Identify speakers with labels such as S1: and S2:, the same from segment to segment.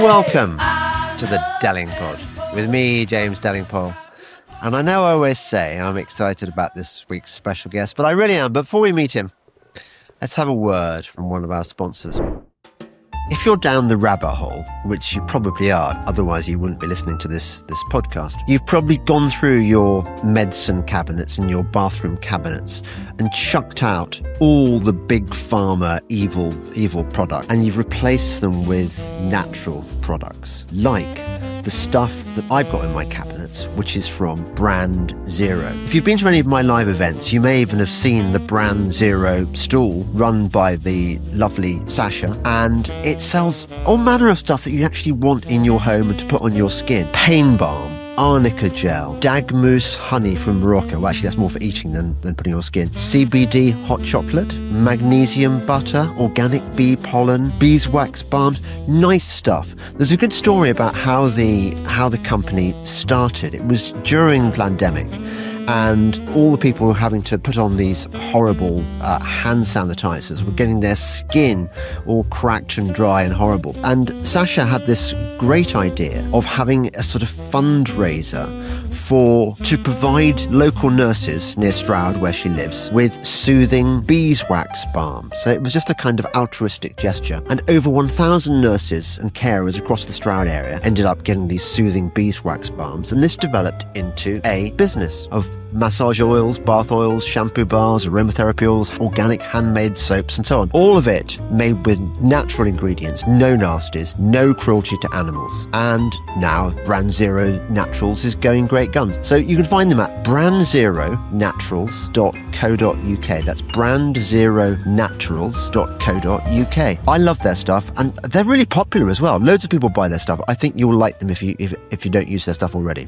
S1: Welcome to the Delingpod with me, James Delingpole. And I know I always say I'm excited about this week's special guest, but I really am. But before we meet him, let's have a word from one of our sponsors. If you're down the rabbit hole, which you probably are, otherwise you wouldn't be listening to this podcast, you've probably gone through your medicine cabinets and your bathroom cabinets and chucked out all the big pharma evil product, and you've replaced them with natural products, like the stuff that I've got in my cabinets, which is from Brand Zero. If you've been to any of my live events, you may even have seen the Brand Zero stall run by the lovely Sasha, and it sells all manner of stuff that you actually want in your home and to put on your skin. Pain balm, arnica gel, dagmousse honey from Morocco. Well, actually, that's more for eating than putting on your skin. CBD hot chocolate, magnesium butter, organic bee pollen, beeswax balms. Nice stuff. There's a good story about how the company started. It was during the pandemic, and all the people having to put on these horrible hand sanitizers were getting their skin all cracked and dry and horrible. And Sasha had this great idea of having a sort of fundraiser to provide local nurses near Stroud, where she lives, with soothing beeswax balm. So it was just a kind of altruistic gesture. And over 1,000 nurses and carers across the Stroud area ended up getting these soothing beeswax balms. And this developed into a business of massage oils, bath oils, shampoo bars, aromatherapy oils, organic handmade soaps, and so on. All of it made with natural ingredients, no nasties, no cruelty to animals. And now Brand Zero Naturals is going great guns. So you can find them at brandzeronaturals.co.uk. That's brandzeronaturals.co.uk. I love their stuff, and they're really popular as well. Loads of people buy their stuff. I think you'll like them if you don't use their stuff already.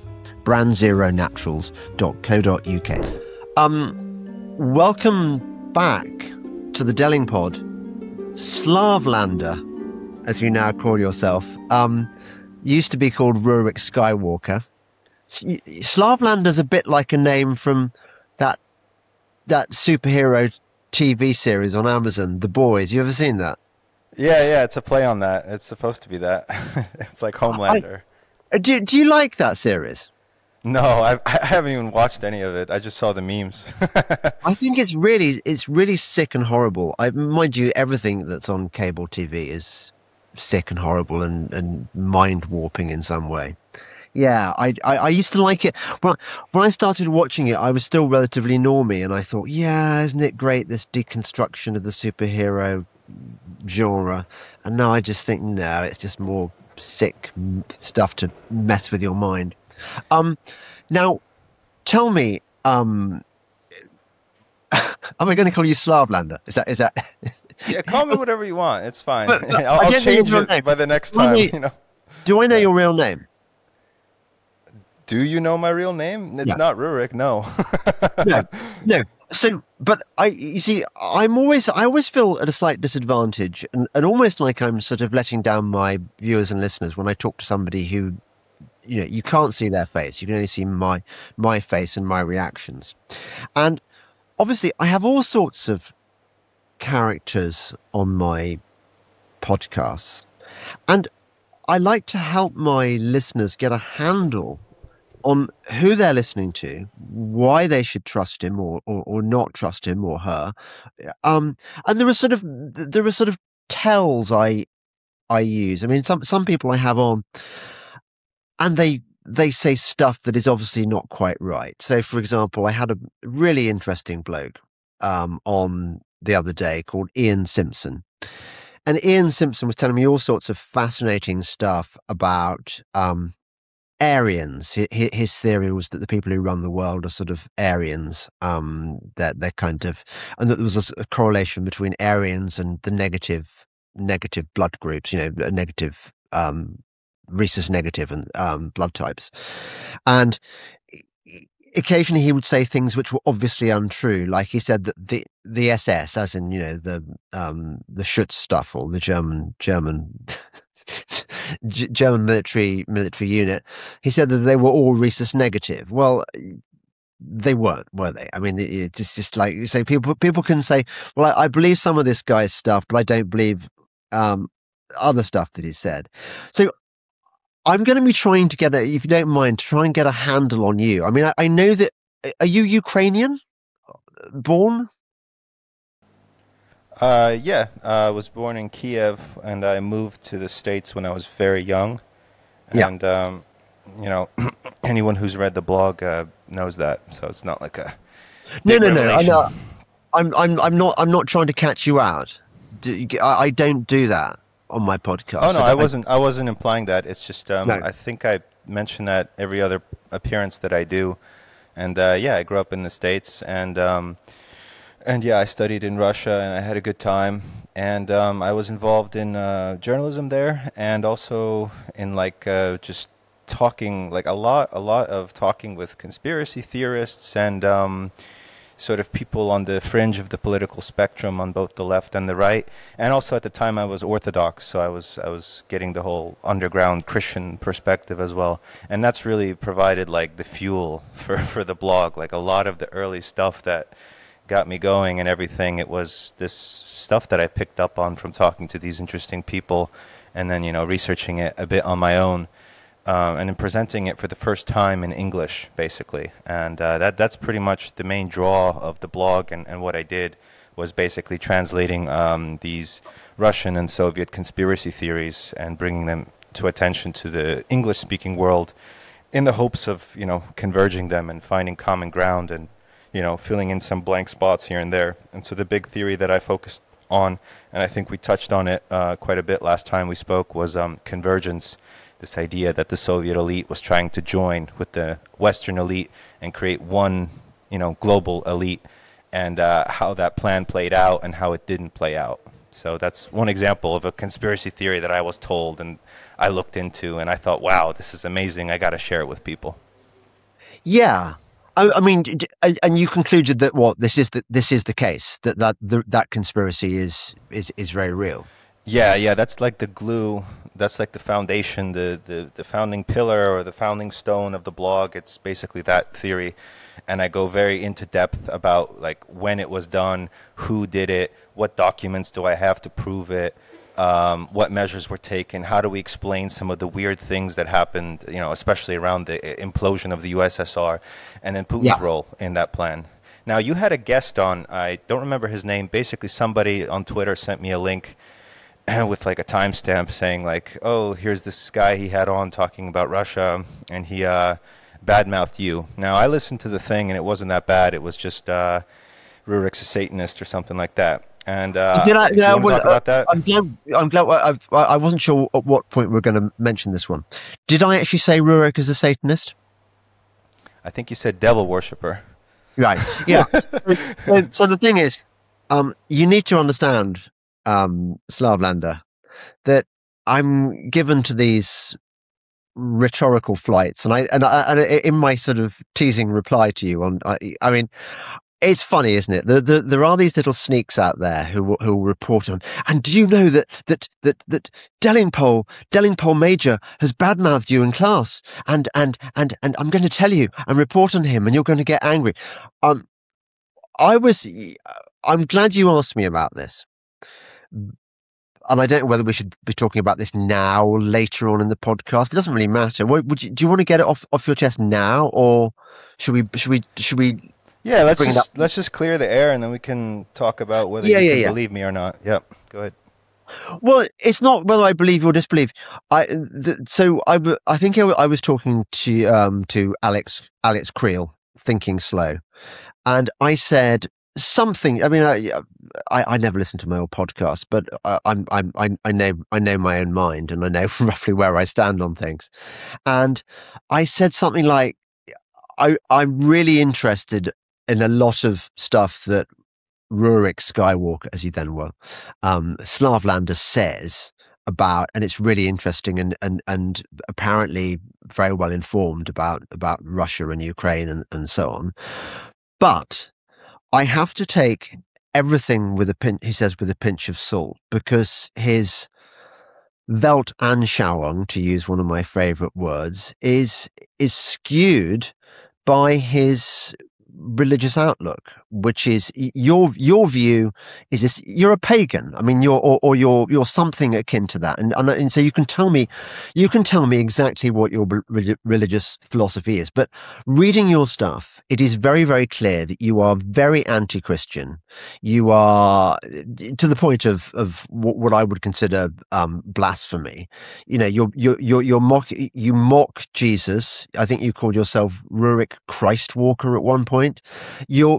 S1: brandzeronaturals.co.uk. Welcome back to the Delingpod. Slavlander, as you now call yourself, used to be called Rurik Skywalker. Slavlander's a bit like a name from that superhero TV series on Amazon, The Boys. You ever seen that?
S2: Yeah, it's a play on that. It's supposed to be that. It's like Homelander.
S1: Do you like that series?
S2: No, I haven't even watched any of it. I just saw the memes.
S1: I think it's really sick and horrible. Mind you, everything that's on cable TV is sick and horrible and mind warping in some way. Yeah, I used to like it. When I started watching it, I was still relatively normie, and I thought, yeah, isn't it great, this deconstruction of the superhero genre? And now I just think, no, it's just more sick stuff to mess with your mind. Now, tell me, am I going to call you Slavlander? Is that?
S2: Yeah, call me whatever you want. It's fine. I'll change it by the next time.
S1: Do I know your real name?
S2: Do you know my real name? It's not Rurik. No.
S1: No. So, but you see, I always feel at a slight disadvantage, and almost like I'm sort of letting down my viewers and listeners when I talk to somebody who, you can't see their face. You can only see my face and my reactions. And obviously, I have all sorts of characters on my podcasts, and I like to help my listeners get a handle on who they're listening to, why they should trust him or not trust him or her. And there are sort of tells I use. I mean, some people I have on, and they say stuff that is obviously not quite right. So, for example, I had a really interesting bloke on the other day called Ian Simpson. And Ian Simpson was telling me all sorts of fascinating stuff about Aryans. His theory was that the people who run the world are sort of Aryans, that they're kind of, and that there was a correlation between Aryans and the negative blood groups, negative, rhesus negative and blood types. And occasionally he would say things which were obviously untrue. Like he said that the SS, as in, the Schutzstaffel, or the German military unit, he said that they were all rhesus negative. Well, they weren't, were they? I mean, it's just like you say, people can say, well, I believe some of this guy's stuff, but I don't believe other stuff that he said. So I'm going to be trying to if you don't mind, to try and get a handle on you. I mean, I know that, are you Ukrainian born?
S2: Yeah, I was born in Kiev, and I moved to the States when I was very young. And, you know, anyone who's read the blog knows that. So it's not like a
S1: no. I'm not trying to catch you out. I don't do that on my podcast.
S2: Oh no, I wasn't implying that. It's just no. I think I mention that every other appearance that I do. And yeah, I grew up in the States, and yeah, I studied in Russia, and I had a good time. And I was involved in journalism there, and also in like just talking, like a lot of talking with conspiracy theorists and sort of people on the fringe of the political spectrum on both the left and the right. And also at the time I was Orthodox, so I was getting the whole underground Christian perspective as well. And that's really provided like the fuel for the blog. Like a lot of the early stuff that got me going and everything, it was this stuff that I picked up on from talking to these interesting people, and then, you know, researching it a bit on my own. And then presenting it for the first time in English, basically. And that's pretty much the main draw of the blog, and what I did was basically translating these Russian and Soviet conspiracy theories and bringing them to attention to the English-speaking world in the hopes of, you know, converging them and finding common ground and, you know, filling in some blank spots here and there. And so the big theory that I focused on, and I think we touched on it quite a bit last time we spoke, was convergence. This idea that the Soviet elite was trying to join with the Western elite and create one, you know, global elite, and how that plan played out and how it didn't play out. So that's one example of a conspiracy theory that I was told and I looked into, and I thought, wow, this is amazing. I got to share it with people.
S1: Yeah. I mean, and you concluded that this is the case, that conspiracy is very real.
S2: Yeah, that's like the glue. That's like the foundation, the founding pillar or the founding stone of the blog. It's basically that theory, and I go very into depth about like when it was done, who did it, what documents do I have to prove it, what measures were taken, how do we explain some of the weird things that happened, you know, especially around the implosion of the USSR, and then Putin's role in that plan. Now, you had a guest on, I don't remember his name, basically somebody on Twitter sent me a link with like a timestamp saying like, oh, here's this guy he had on talking about Russia, and he badmouthed you. Now, I listened to the thing, and it wasn't that bad. It was just Rurik's a Satanist or something like that. And
S1: talk about that? I'm glad. I wasn't sure at what point we're going to mention this one. Did I actually say Rurik is a Satanist?
S2: I think you said devil worshipper.
S1: Right. Yeah. So the thing is, you need to understand, Slavlander, that I'm given to these rhetorical flights, and in my sort of teasing reply to you I mean, it's funny, isn't it? There are these little sneaks out there who report on. And do you know that Delingpole Major has badmouthed you in class? And I'm going to tell you and report on him, and you're going to get angry. I'm glad you asked me about this. And I don't know whether we should be talking about this now or later on in the podcast. It doesn't really matter. Do you want to get it off your chest now, or should we?
S2: Yeah, let's just clear the air, and then we can talk about whether you can believe me or not. Yep, go ahead.
S1: Well, it's not whether I believe or disbelieve. I think I was talking to Alex Creel, Thinking Slow, and I said something. I mean, I never listen to my old podcast, but I know my own mind, and I know roughly where I stand on things. And I said something like, I'm really interested in a lot of stuff that Rurik Skywalker, as he then were, Slavlander says about, and it's really interesting and apparently very well informed about Russia and Ukraine and so on. But I have to take everything with a pinch of salt, because his Weltanschauung, to use one of my favorite words, is skewed by his religious outlook, which is your view is this: you're a pagan. I mean, you're something akin to that, and so you can tell me exactly what your religious philosophy is. But reading your stuff, it is very, very clear that you are very anti-Christian. You are to the point of what I would consider blasphemy. You know, you mock Jesus. I think you called yourself Rurik Christ Walker at one point. You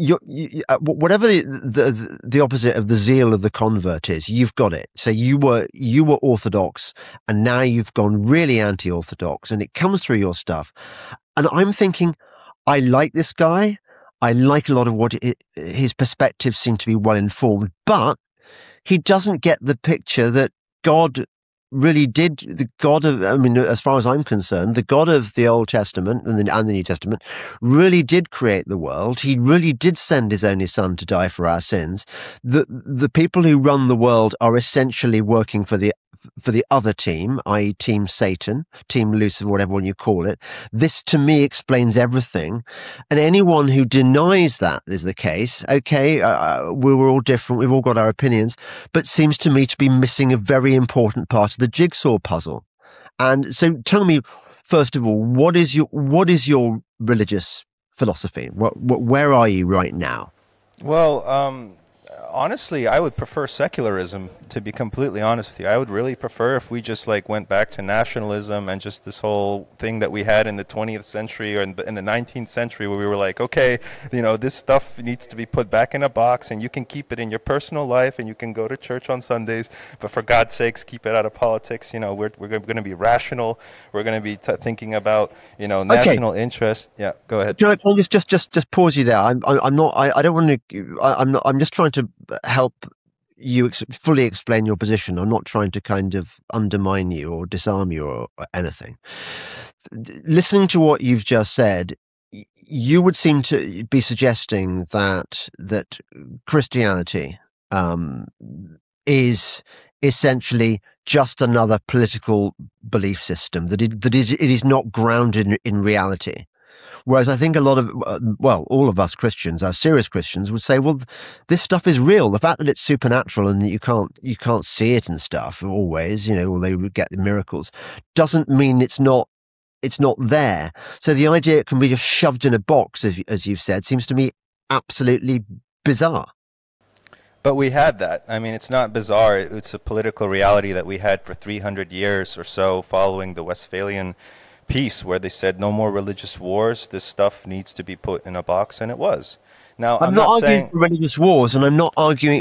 S1: whatever the opposite of the zeal of the convert is, you've got it. So you were orthodox, and now you've gone really anti-orthodox, and it comes through your stuff. And I'm thinking, I like this guy. I like a lot of his perspectives seem to be well informed, but he doesn't get the picture that God really did. The God of, I mean, as far as I'm concerned, the God of the Old Testament and the New Testament really did create the world. He really did send his only son to die for our sins. The people who run the world are essentially working for the other team, i.e. Team Satan, Team Lucifer, whatever one you call it. This, to me, explains everything. And anyone who denies that is the case, okay, we're all different, we've all got our opinions, but seems to me to be missing a very important part of the jigsaw puzzle. And so tell me, first of all, what is your religious philosophy? Where are you right now?
S2: Well, honestly, I would prefer secularism, to be completely honest with you. I would really prefer if we just went back to nationalism and just this whole thing that we had in the 20th century or in the 19th century, where we were like, okay, this stuff needs to be put back in a box, and you can keep it in your personal life, and you can go to church on Sundays, but for God's sakes, keep it out of politics. We're going to be rational. We're going to be thinking about national interest. Yeah, go ahead.
S1: Can I just pause you there? I'm just trying to help you fully explain your position. I'm not trying to kind of undermine you or disarm you or anything. Listening to what you've just said, you would seem to be suggesting that Christianity is essentially just another political belief system, that it is not grounded in reality. Whereas I think a lot of, all of us Christians, our serious Christians, would say, well, this stuff is real. The fact that it's supernatural and that you can't see it and stuff always, or they would get the miracles, doesn't mean it's not there. So the idea it can be just shoved in a box, as you've said, seems to me absolutely bizarre.
S2: But we had that. I mean, it's not bizarre. It's a political reality that we had for 300 years or so following the Westphalian Peace, where they said no more religious wars. This stuff needs to be put in a box, and it was. Now,
S1: I'm not arguing for religious wars, and I'm not arguing.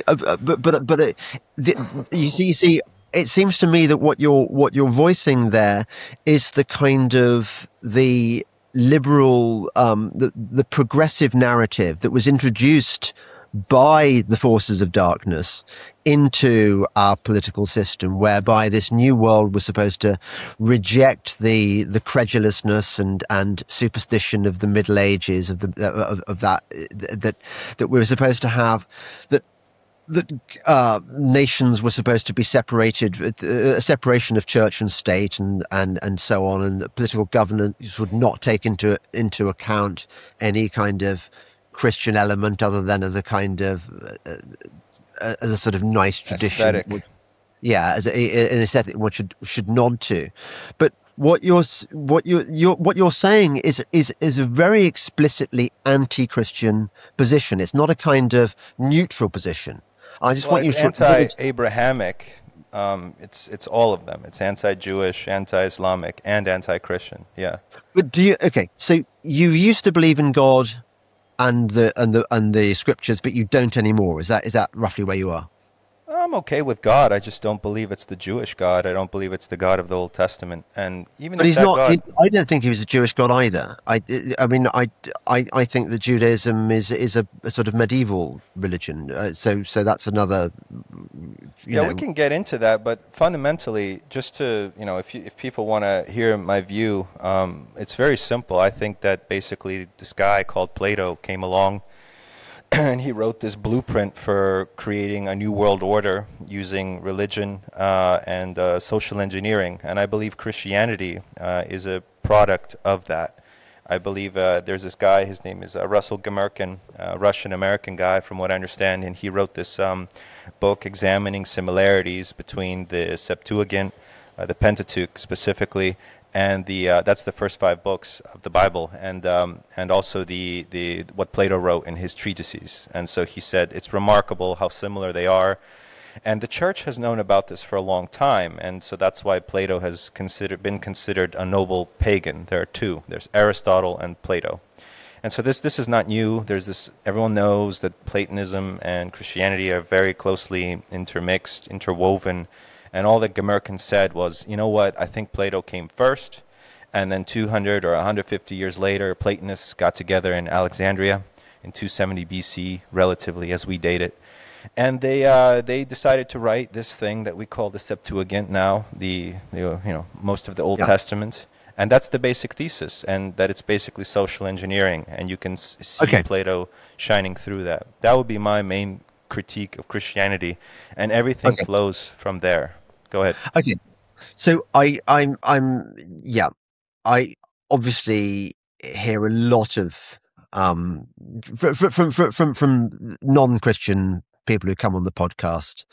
S1: You see, it seems to me that what you're voicing there is the kind of the liberal, the progressive narrative that was introduced by the forces of darkness into our political system, whereby this new world was supposed to reject the credulousness and superstition of the Middle Ages, of that we were supposed to have, that nations were supposed to be separated, a separation of church and state, and so on, and that political governance would not take into account any kind of Christian element other than as a kind of as a sort of nice tradition.
S2: Aesthetic.
S1: As an aesthetic one should nod to. But what you're saying is a very explicitly anti-Christian position. It's not a kind of neutral position. I just want you to
S2: anti-Abrahamic. It's all of them. It's anti-Jewish, anti-Islamic, and anti-Christian. Yeah.
S1: But so you used to believe in God and the scriptures, but you don't anymore. Is that roughly where you are?
S2: I'm okay with God. I just don't believe it's the Jewish God. I don't believe it's the God of the Old Testament. And even
S1: but he's not. I don't think he was a Jewish God either. I mean, I think that Judaism is a sort of medieval religion. So that's another.
S2: We can get into that, but fundamentally, just to if people want to hear my view, it's very simple. I think that basically this guy called Plato came along, and he wrote this blueprint for creating a new world order using religion and social engineering. And I believe Christianity is a product of that. I believe there's this guy, his name is Russell Gemerkin, Russian-American guy from what I understand, and he wrote this book examining similarities between the Septuagint, the Pentateuch specifically, and that's the first 5 books of the Bible, and also the what Plato wrote in his treatises. And so he said it's remarkable how similar they are. And the church has known about this for a long time, and so that's why Plato has been considered a noble pagan. There are 2. There's Aristotle and Plato. And so this is not new. There's this, everyone knows that Platonism and Christianity are very closely intermixed, interwoven, and all that Gemerkin said was, you know what, I think Plato came first, and then 200 or 150 years later, Platonists got together in Alexandria in 270 BC, relatively as we date it. And they decided to write this thing that we call the Septuagint now, most of the Old Testament, and that's the basic thesis, and that it's basically social engineering, and you can see Plato shining through that. That would be my main critique of Christianity, and everything flows from there. Go ahead.
S1: Okay, so I obviously hear a lot of from non-Christian people who come on the podcast.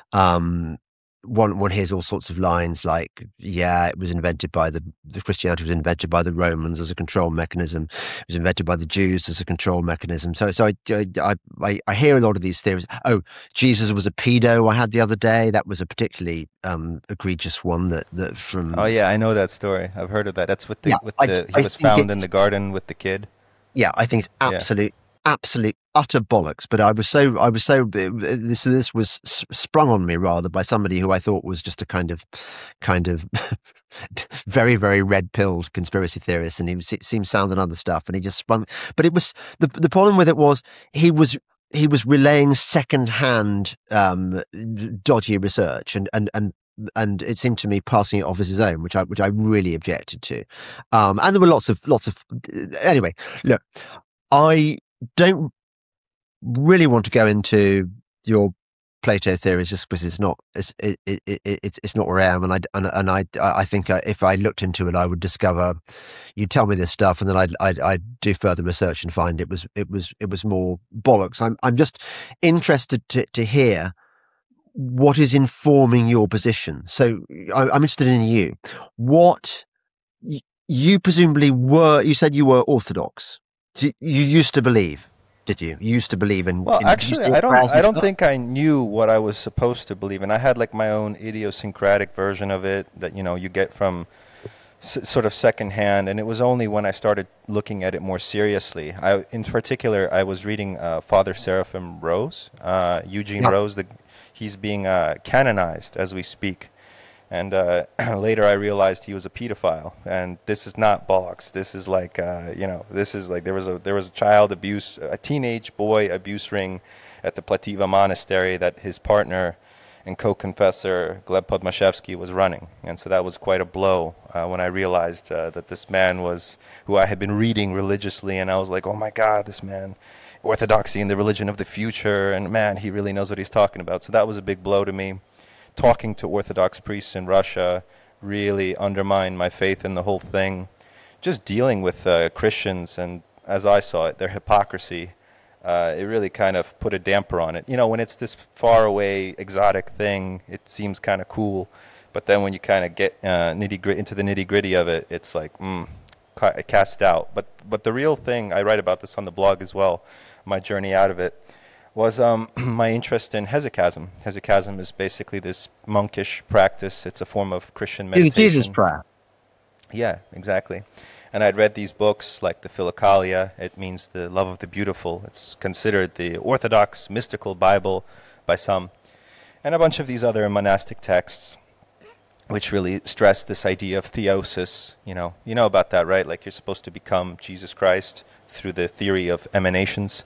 S1: One hears all sorts of lines like, it was invented by the Christianity was invented by the Romans as a control mechanism. It was invented by the Jews as a control mechanism. So I hear a lot of these theories. Oh, Jesus was a pedo. I had the other day. That was a particularly egregious one. That from.
S2: Oh yeah, I know that story. I've heard of that. That's what he was found in the garden with the kid.
S1: Yeah, I think it's absolute utter bollocks. But I was so this was sprung on me rather by somebody who I thought was just a kind of very, very red-pilled conspiracy theorist, and he seemed sound and other stuff, and he just sprung. But it was the problem with it was he was relaying second-hand dodgy research and it seemed to me passing it off as his own, which I really objected to. And there were lots of anyway. Look, I don't really want to go into your Plato theories just because it's not where I am, and I think if I looked into it, I would discover. You tell me this stuff, and then I'd do further research and find it was more bollocks. I'm just interested to hear what is informing your position. So I'm interested in you. What you presumably were? You said you were Orthodox. You used to believe, did you? You used to believe in.
S2: Well, actually, I don't think I knew what I was supposed to believe in. I had like my own idiosyncratic version of it that you get from sort of secondhand, and it was only when I started looking at it more seriously. In particular, I was reading Father Seraphim Rose, Eugene Rose. He's being canonized as we speak. And later I realized he was a pedophile, and this is not bollocks. This is like, this is like there was a child abuse, a teenage boy abuse ring at the Plativa Monastery that his partner and co-confessor Gleb Podmashevsky was running. And so that was quite a blow when I realized that this man was who I had been reading religiously, and I was like, oh my God, this man, orthodoxy and the religion of the future, and man, he really knows what he's talking about. So that was a big blow to me. Talking to Orthodox priests in Russia really undermined my faith in the whole thing. Just dealing with Christians, and as I saw it, their hypocrisy, it really kind of put a damper on it. When it's this far away, exotic thing, it seems kind of cool. But then when you kind of get into the nitty-gritty of it, it's like, cast out. But the real thing, I write about this on the blog as well, my journey out of it, was my interest in hesychasm. Hesychasm is basically this monkish practice. It's a form of Christian meditation.
S1: Jesus prayer.
S2: Yeah, exactly. And I'd read these books like the Philokalia. It means the love of the beautiful. It's considered the Orthodox mystical Bible by some. And a bunch of these other monastic texts, which really stress this idea of theosis. You know about that, right? Like you're supposed to become Jesus Christ through the theory of emanations.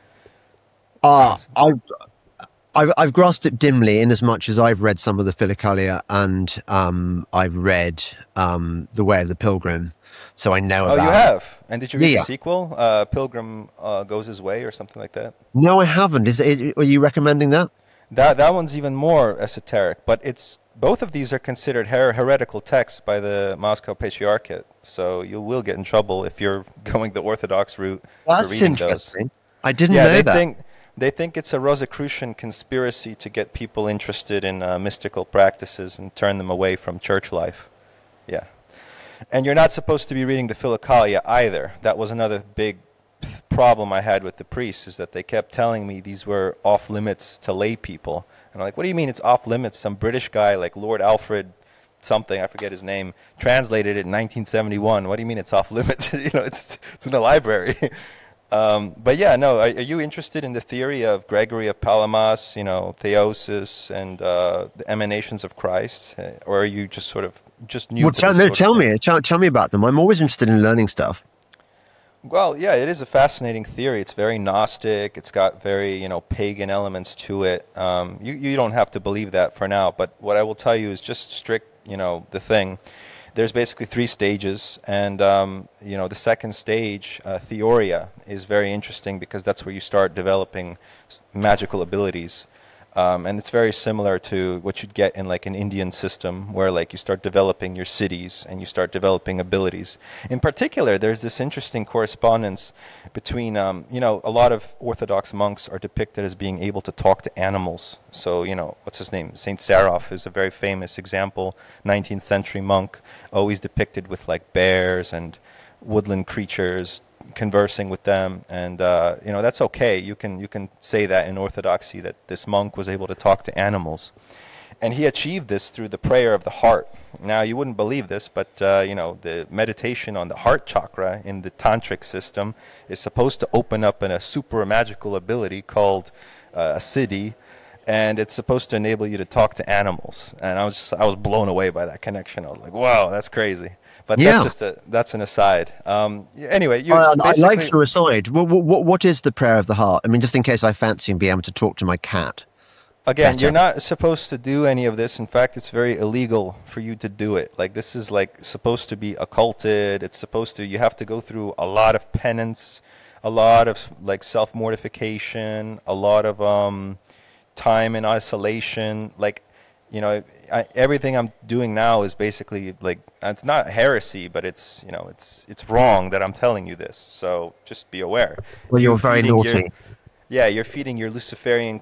S1: I've grasped it dimly in as much as I've read some of the Philokalia, and I've read The Way of the Pilgrim, so I know about it.
S2: Oh, you have? And did you read the sequel, Pilgrim Goes His Way, or something like that?
S1: No, I haven't. Are you recommending that?
S2: That one's even more esoteric, but it's both of these are considered heretical texts by the Moscow Patriarchate. So you will get in trouble if you're going the Orthodox route for
S1: That's
S2: reading
S1: interesting.
S2: those.
S1: I didn't know that.
S2: They think it's a Rosicrucian conspiracy to get people interested in mystical practices and turn them away from church life. Yeah. And you're not supposed to be reading the Philokalia either. That was another big problem I had with the priests, is that they kept telling me these were off limits to lay people. And I'm like, what do you mean it's off limits? Some British guy like Lord Alfred something, I forget his name, translated it in 1971. What do you mean it's off limits? It's in the library. But yeah, no, are you interested in the theory of Gregory of Palamas, theosis and the emanations of Christ? Or are you just sort of new to this?
S1: Tell me about them. I'm always interested in learning stuff.
S2: Well, yeah, it is a fascinating theory. It's very Gnostic. It's got very, pagan elements to it. You don't have to believe that for now, but what I will tell you is just strict, the thing. There's basically 3 stages, and the second stage, Theoria, is very interesting because that's where you start developing magical abilities. And it's very similar to what you'd get in like an Indian system where like you start developing your cities and you start developing abilities. In particular, there's this interesting correspondence between, a lot of Orthodox monks are depicted as being able to talk to animals. So, what's his name? Saint Seraph is a very famous example, 19th century monk, always depicted with like bears and woodland creatures, conversing with them, and that's okay. You can say that in Orthodoxy, that this monk was able to talk to animals, and he achieved this through the prayer of the heart. Now you wouldn't believe this, but the meditation on the heart chakra in the tantric system is supposed to open up a super magical ability called a siddhi, and it's supposed to enable you to talk to animals. And I was blown away by that connection. I was like, wow, that's crazy. But that's an aside. Anyway,
S1: I like your aside. What is the prayer of the heart? I mean, just in case I fancy and be able to talk to my cat.
S2: Again, better. You're not supposed to do any of this. In fact, it's very illegal for you to do it. Like, this is like supposed to be occulted. You have to go through a lot of penance, a lot of like self-mortification, a lot of time in isolation. Like, everything I'm doing now is basically like, it's not heresy, but it's wrong that I'm telling you this. So just be aware.
S1: Well, you're very naughty.
S2: You're feeding your Luciferian,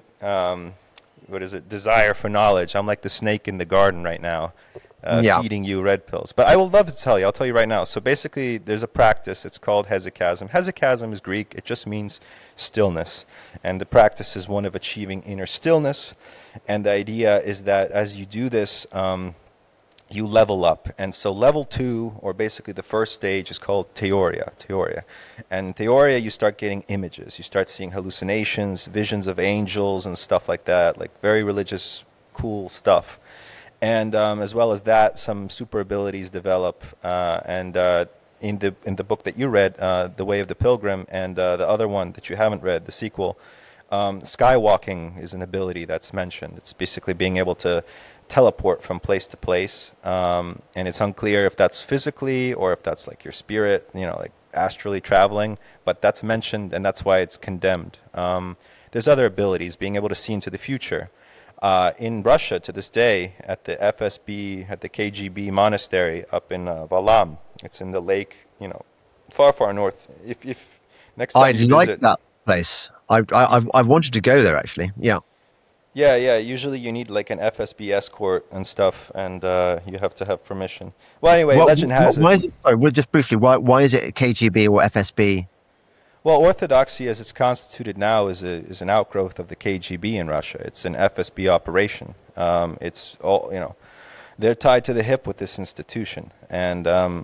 S2: desire for knowledge. I'm like the snake in the garden right now, feeding you red pills. But I will love to tell you. I'll tell you right now. So basically, there's a practice. It's called hesychasm. Hesychasm is Greek. It just means stillness. And the practice is one of achieving inner stillness. And the idea is that as you do this, you level up. And so level 2, or basically the first stage, is called Theoria. And Theoria, you start getting images. You start seeing hallucinations, visions of angels and stuff like that, like very religious, cool stuff. And as well as that, some super abilities develop. In the book that you read, The Way of the Pilgrim, and the other one that you haven't read, the sequel, skywalking is an ability that's mentioned. It's basically being able to teleport from place to place, and it's unclear if that's physically or if that's like your spirit, like astrally traveling, but that's mentioned, and that's why it's condemned. There's other abilities, being able to see into the future. In Russia, to this day, at the FSB, at the KGB monastery up in Valam, it's in the lake, far, far north. If next time you visit,
S1: that place. I've wanted to go there, actually. Yeah.
S2: Yeah. Usually you need like an FSB escort and stuff, and you have to have permission. Well, anyway, legend has it.
S1: Just briefly, why is it KGB or FSB?
S2: Well, Orthodoxy, as it's constituted now, is an outgrowth of the KGB in Russia. It's an FSB operation. It's all, they're tied to the hip with this institution, and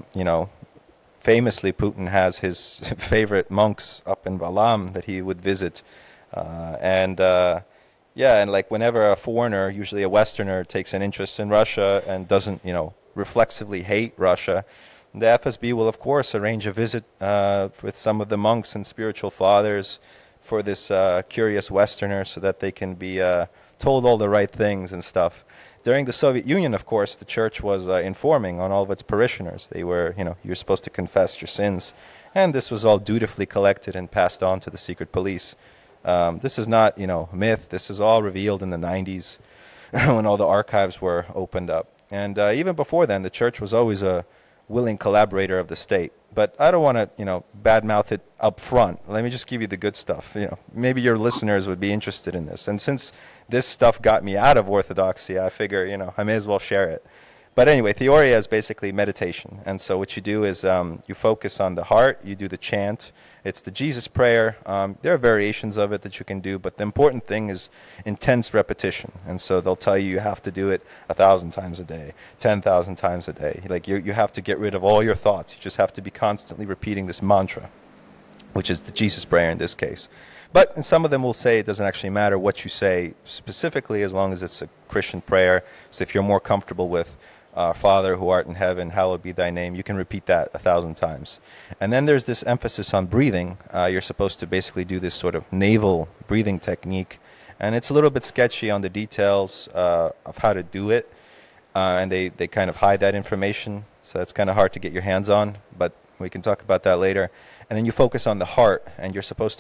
S2: famously, Putin has his favorite monks up in Valam that he would visit, and like whenever a foreigner, usually a Westerner, takes an interest in Russia and doesn't, reflexively hate Russia, the FSB will, of course, arrange a visit with some of the monks and spiritual fathers for this curious Westerner, so that they can be told all the right things and stuff. During the Soviet Union, of course, the church was informing on all of its parishioners. They were, you're supposed to confess your sins. And this was all dutifully collected and passed on to the secret police. This is not, myth. This is all revealed in the 90s. when all the archives were opened up. And even before then, the church was always a willing collaborator of the state. But I don't want to, badmouth it up front. Let me just give you the good stuff. Maybe your listeners would be interested in this. And since this stuff got me out of Orthodoxy, I figure, I may as well share it. But anyway, Theoria is basically meditation. And so what you do is you focus on the heart, you do the chant. It's the Jesus prayer. There are variations of it that you can do, but the important thing is intense repetition. And so they'll tell you have to do it 1,000 times a day, 10,000 times a day. Like you have to get rid of all your thoughts. You just have to be constantly repeating this mantra, which is the Jesus prayer in this case. But and some of them will say it doesn't actually matter what you say specifically as long as it's a Christian prayer. So if you're more comfortable with Our Father who art in heaven, hallowed be thy name, you can repeat that 1,000 times. And then there's this emphasis on breathing. You're supposed to basically do this sort of naval breathing technique. And it's a little bit sketchy on the details of how to do it. And they kind of hide that information. So it's kind of hard to get your hands on. But we can talk about that later. And then you focus on the heart, and you're supposed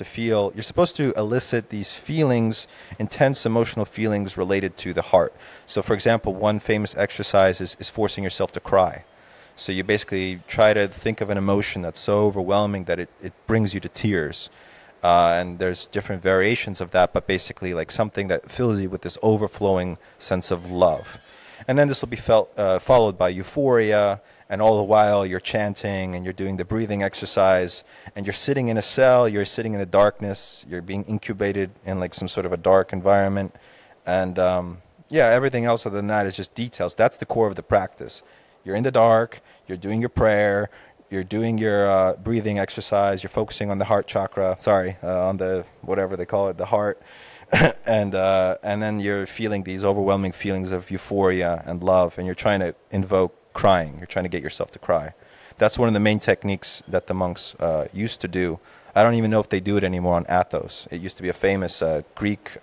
S2: to elicit these feelings, intense emotional feelings related to the heart. So for example, one famous exercise is forcing yourself to cry. So you basically try to think of an emotion that's so overwhelming that it brings you to tears. And there's different variations of that, but basically like something that fills you with this overflowing sense of love. And then this will be followed by euphoria, and all the while you're chanting and you're doing the breathing exercise, and you're sitting in a cell, you're sitting in the darkness, you're being incubated in like some sort of a dark environment. And everything else other than that is just details. That's the core of the practice. You're in the dark, you're doing your prayer, you're doing your breathing exercise, you're focusing on the heart chakra, on the, whatever they call it, the heart. and then you're feeling these overwhelming feelings of euphoria and love, and you're trying to invoke crying. You're trying to get yourself to cry. That's one of the main techniques that the monks used to do. I don't even know if they do it anymore on Athos. It used to be a famous Greek,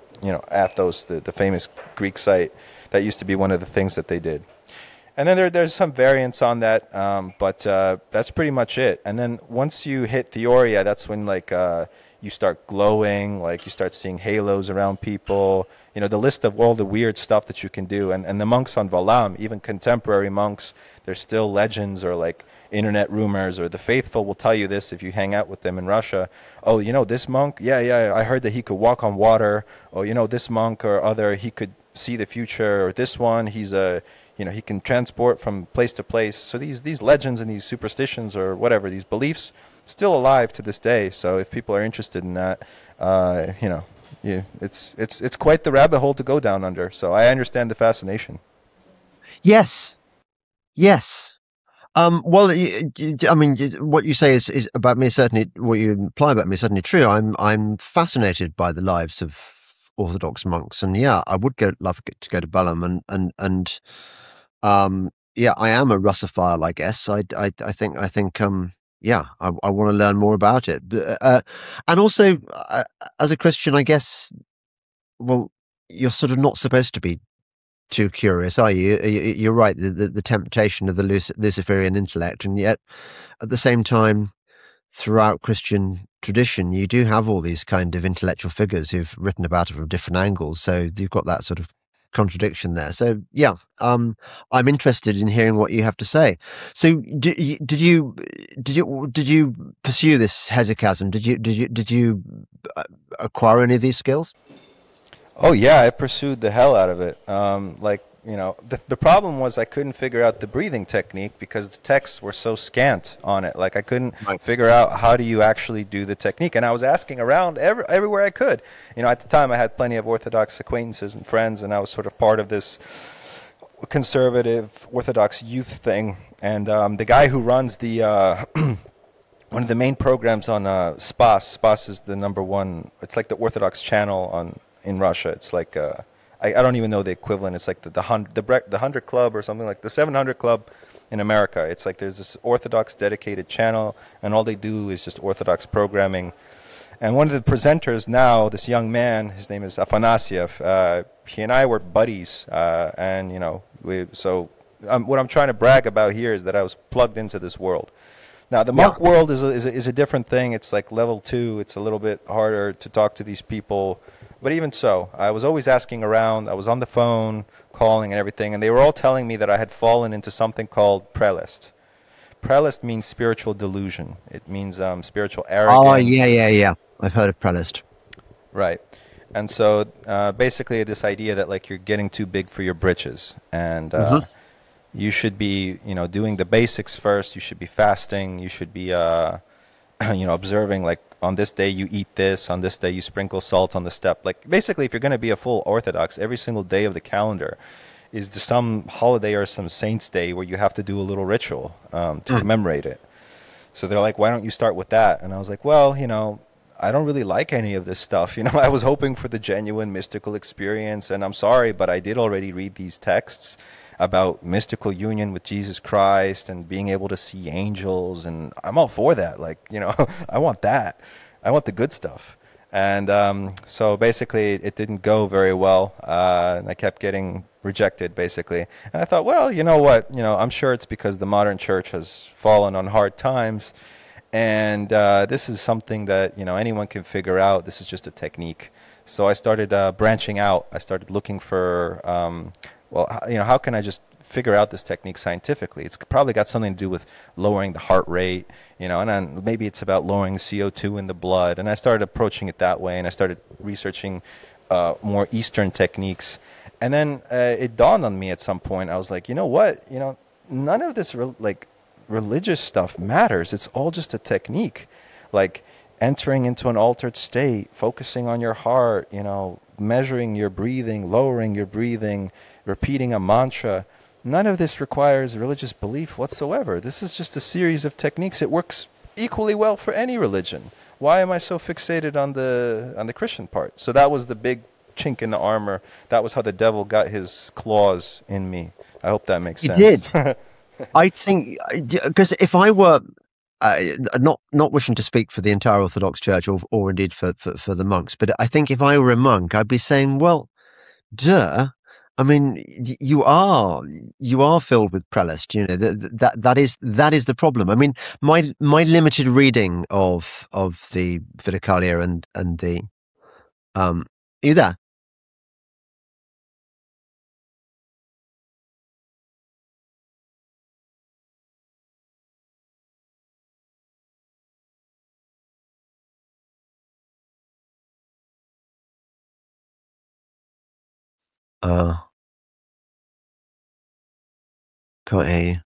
S2: Athos, the famous Greek site. That used to be one of the things that they did. And then there's some variants on that, but that's pretty much it. And then once you hit Theoria, that's when you start glowing, like you start seeing halos around people, the list of all the weird stuff that you can do. And the monks on Valam, even contemporary monks, there's still legends or like internet rumors, or the faithful will tell you this if you hang out with them in Russia. Oh, this monk? Yeah, I heard that he could walk on water. Oh, this monk or other, he could see the future. Or this one, he's he can transport from place to place. So these legends and these superstitions or whatever, these beliefs, still alive to this day. So if people are interested in that, it's quite the rabbit hole to go down under. So I understand the fascination.
S1: Yes. Well, I mean, what you say is about me certainly. What you imply about me is certainly true. I'm fascinated by the lives of Orthodox monks, and I would love to go to Balam, and I am a Russophile, I guess. I think I want to learn more about it. And also, as a Christian, I guess, well, you're sort of not supposed to be too curious, are you? You're right, the temptation of the Luciferian intellect, and yet, at the same time, throughout Christian tradition, you do have all these kind of intellectual figures who've written about it from different angles, so you've got that sort of contradiction there. So I'm interested in hearing what you have to say. So did you pursue this hesychasm? Did you acquire any of these skills?
S2: Oh yeah, I pursued the hell out of it. The problem was I couldn't figure out the breathing technique because the texts were so scant on it. Like I couldn't figure out how do you actually do the technique. And I was asking around everywhere I could. At the time I had plenty of Orthodox acquaintances and friends, and I was sort of part of this conservative Orthodox youth thing. And the guy who runs the one of the main programs on Spas is the number one. It's like the Orthodox channel in Russia. It's like I don't even know the equivalent. It's like the 100 Club or something, like the 700 Club in America. It's like there's this Orthodox dedicated channel, and all they do is just Orthodox programming. And one of the presenters now, this young man, his name is Afanasyev. He and I were buddies, and what I'm trying to brag about here is that I was plugged into this world. Now, the monk world is a different thing. It's like level 2. It's a little bit harder to talk to these people. But even so, I was always asking around. I was on the phone, calling and everything, and they were all telling me that I had fallen into something called prelest. Prelest means spiritual delusion. It means spiritual arrogance.
S1: Oh, yeah. I've heard of prelest.
S2: Right. And so basically this idea that like you're getting too big for your britches, and you should be, doing the basics first. You should be fasting. You should be, observing, like on this day you eat this, on this day you sprinkle salt on the step. Like basically if you're going to be a full Orthodox, every single day of the calendar is some holiday or some saint's day where you have to do a little ritual to commemorate it. So they're like, why don't you start with that? And I was like, well, I don't really like any of this stuff. I was hoping for the genuine mystical experience, and I'm sorry, but I did already read these texts about mystical union with Jesus Christ and being able to see angels, and I'm all for that. Like, I want that. I want the good stuff. And so basically it didn't go very well. And I kept getting rejected, basically. And I thought, well, you know what? I'm sure it's because the modern church has fallen on hard times. And this is something that, anyone can figure out. This is just a technique. So I started branching out. I started looking for, how can I just figure out this technique scientifically? It's probably got something to do with lowering the heart rate, and then maybe it's about lowering CO2 in the blood. And I started approaching it that way, and I started researching more Eastern techniques. And then it dawned on me at some point. I was like, you know what? None of this religious stuff matters. It's all just a technique. Like entering into an altered state, focusing on your heart, measuring your breathing, lowering your breathing, repeating a mantra. None of this requires religious belief whatsoever. This is just a series of techniques. It works equally well for any religion. Why am I so fixated on the Christian part? So that was the big chink in the armor. That was how the devil got his claws in me. I hope that makes sense.
S1: He did. I think, because if I were not wishing to speak for the entire Orthodox Church or indeed for the monks, but I think if I were a monk, I'd be saying, well, duh. I mean, you are filled with prelest. That is the problem. I mean, my limited reading of the Fidicalia and the are you there? Can't hear you.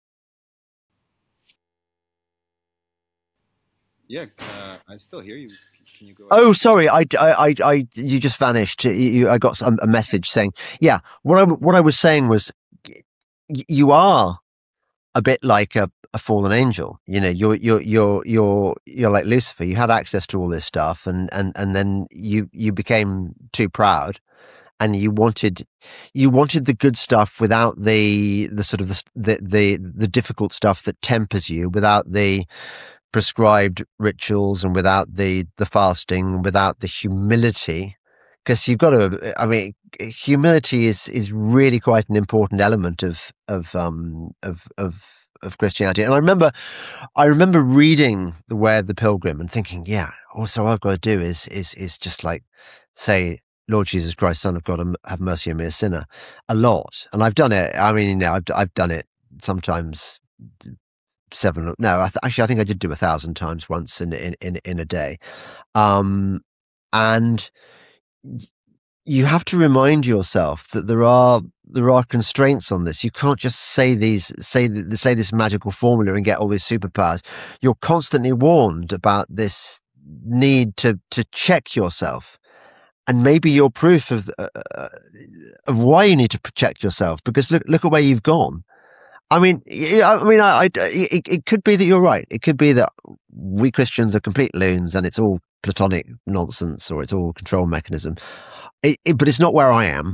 S2: Yeah, I still hear you. Can you go ahead?
S1: Oh, sorry. You just vanished. I got a message saying, yeah. What I was saying was, you are a bit like a fallen angel. You're like Lucifer. You had access to all this stuff, and then you became too proud. And you wanted the good stuff without the sort of the difficult stuff that tempers you, without the prescribed rituals and without the fasting, without the humility, because you've got to. I mean, humility is really quite an important element of Christianity. And I remember reading The Way of the Pilgrim and thinking, yeah, also all I've got to do is just like say, Lord Jesus Christ, Son of God, have mercy on me, a sinner, a lot. And I've done it. I mean, I've done it sometimes seven. No, actually, I think I did do 1,000 times once in a day. And you have to remind yourself that there are constraints on this. You can't just say this magical formula and get all these superpowers. You're constantly warned about this need to check yourself. And maybe you're proof of why you need to check yourself, because look at where you've gone. I mean, it could be that you're right. It could be that we Christians are complete loons and it's all Platonic nonsense, or it's all control mechanism. But it's not where I am.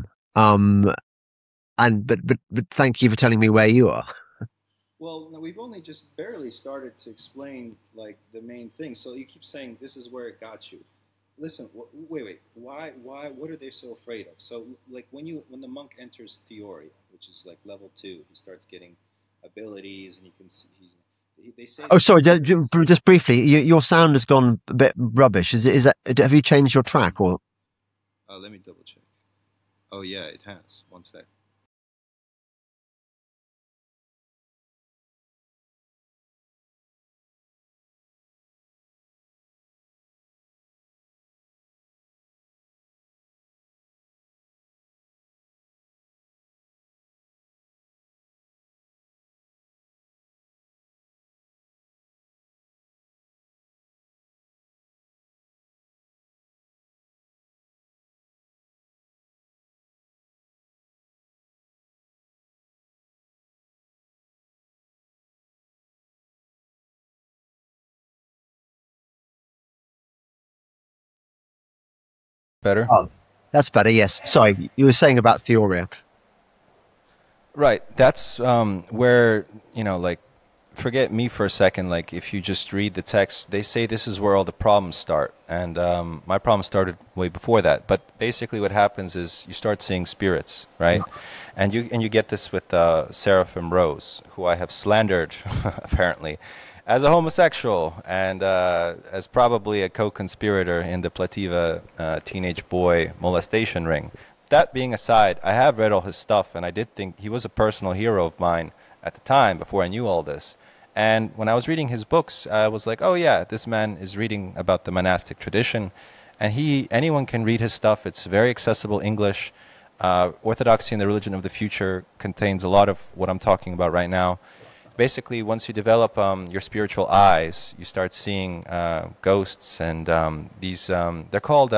S1: But thank you for telling me where you are.
S2: Well, no, we've only just barely started to explain like the main thing. So you keep saying this is where it got you. Listen, wait. Why? What are they so afraid of? So, like when the monk enters Theoria, which is like level 2, he starts getting abilities, and he can see. They say.
S1: Oh, sorry. Just briefly, your sound has gone a bit rubbish. Is that? Have you changed your track or?
S2: Let me double check. Oh yeah, it has. One sec. Better?
S1: Oh, that's better. Yes. Sorry, you were saying about Theoria.
S2: Right. That's where, like, forget me for a second. Like, if you just read the text, they say this is where all the problems start. And my problem started way before that. But basically what happens is you start seeing spirits, right? And you get this with Seraphim Rose, who I have slandered, apparently, as a homosexual and as probably a co-conspirator in the Plativa teenage boy molestation ring. That being aside, I have read all his stuff, and I did think he was a personal hero of mine at the time, before I knew all this. And when I was reading his books, I was like, oh yeah, this man is reading about the monastic tradition, and anyone can read his stuff. It's very accessible English. Orthodoxy and the Religion of the Future contains a lot of what I'm talking about right now. Basically, once you develop your spiritual eyes, you start seeing ghosts, and these they're called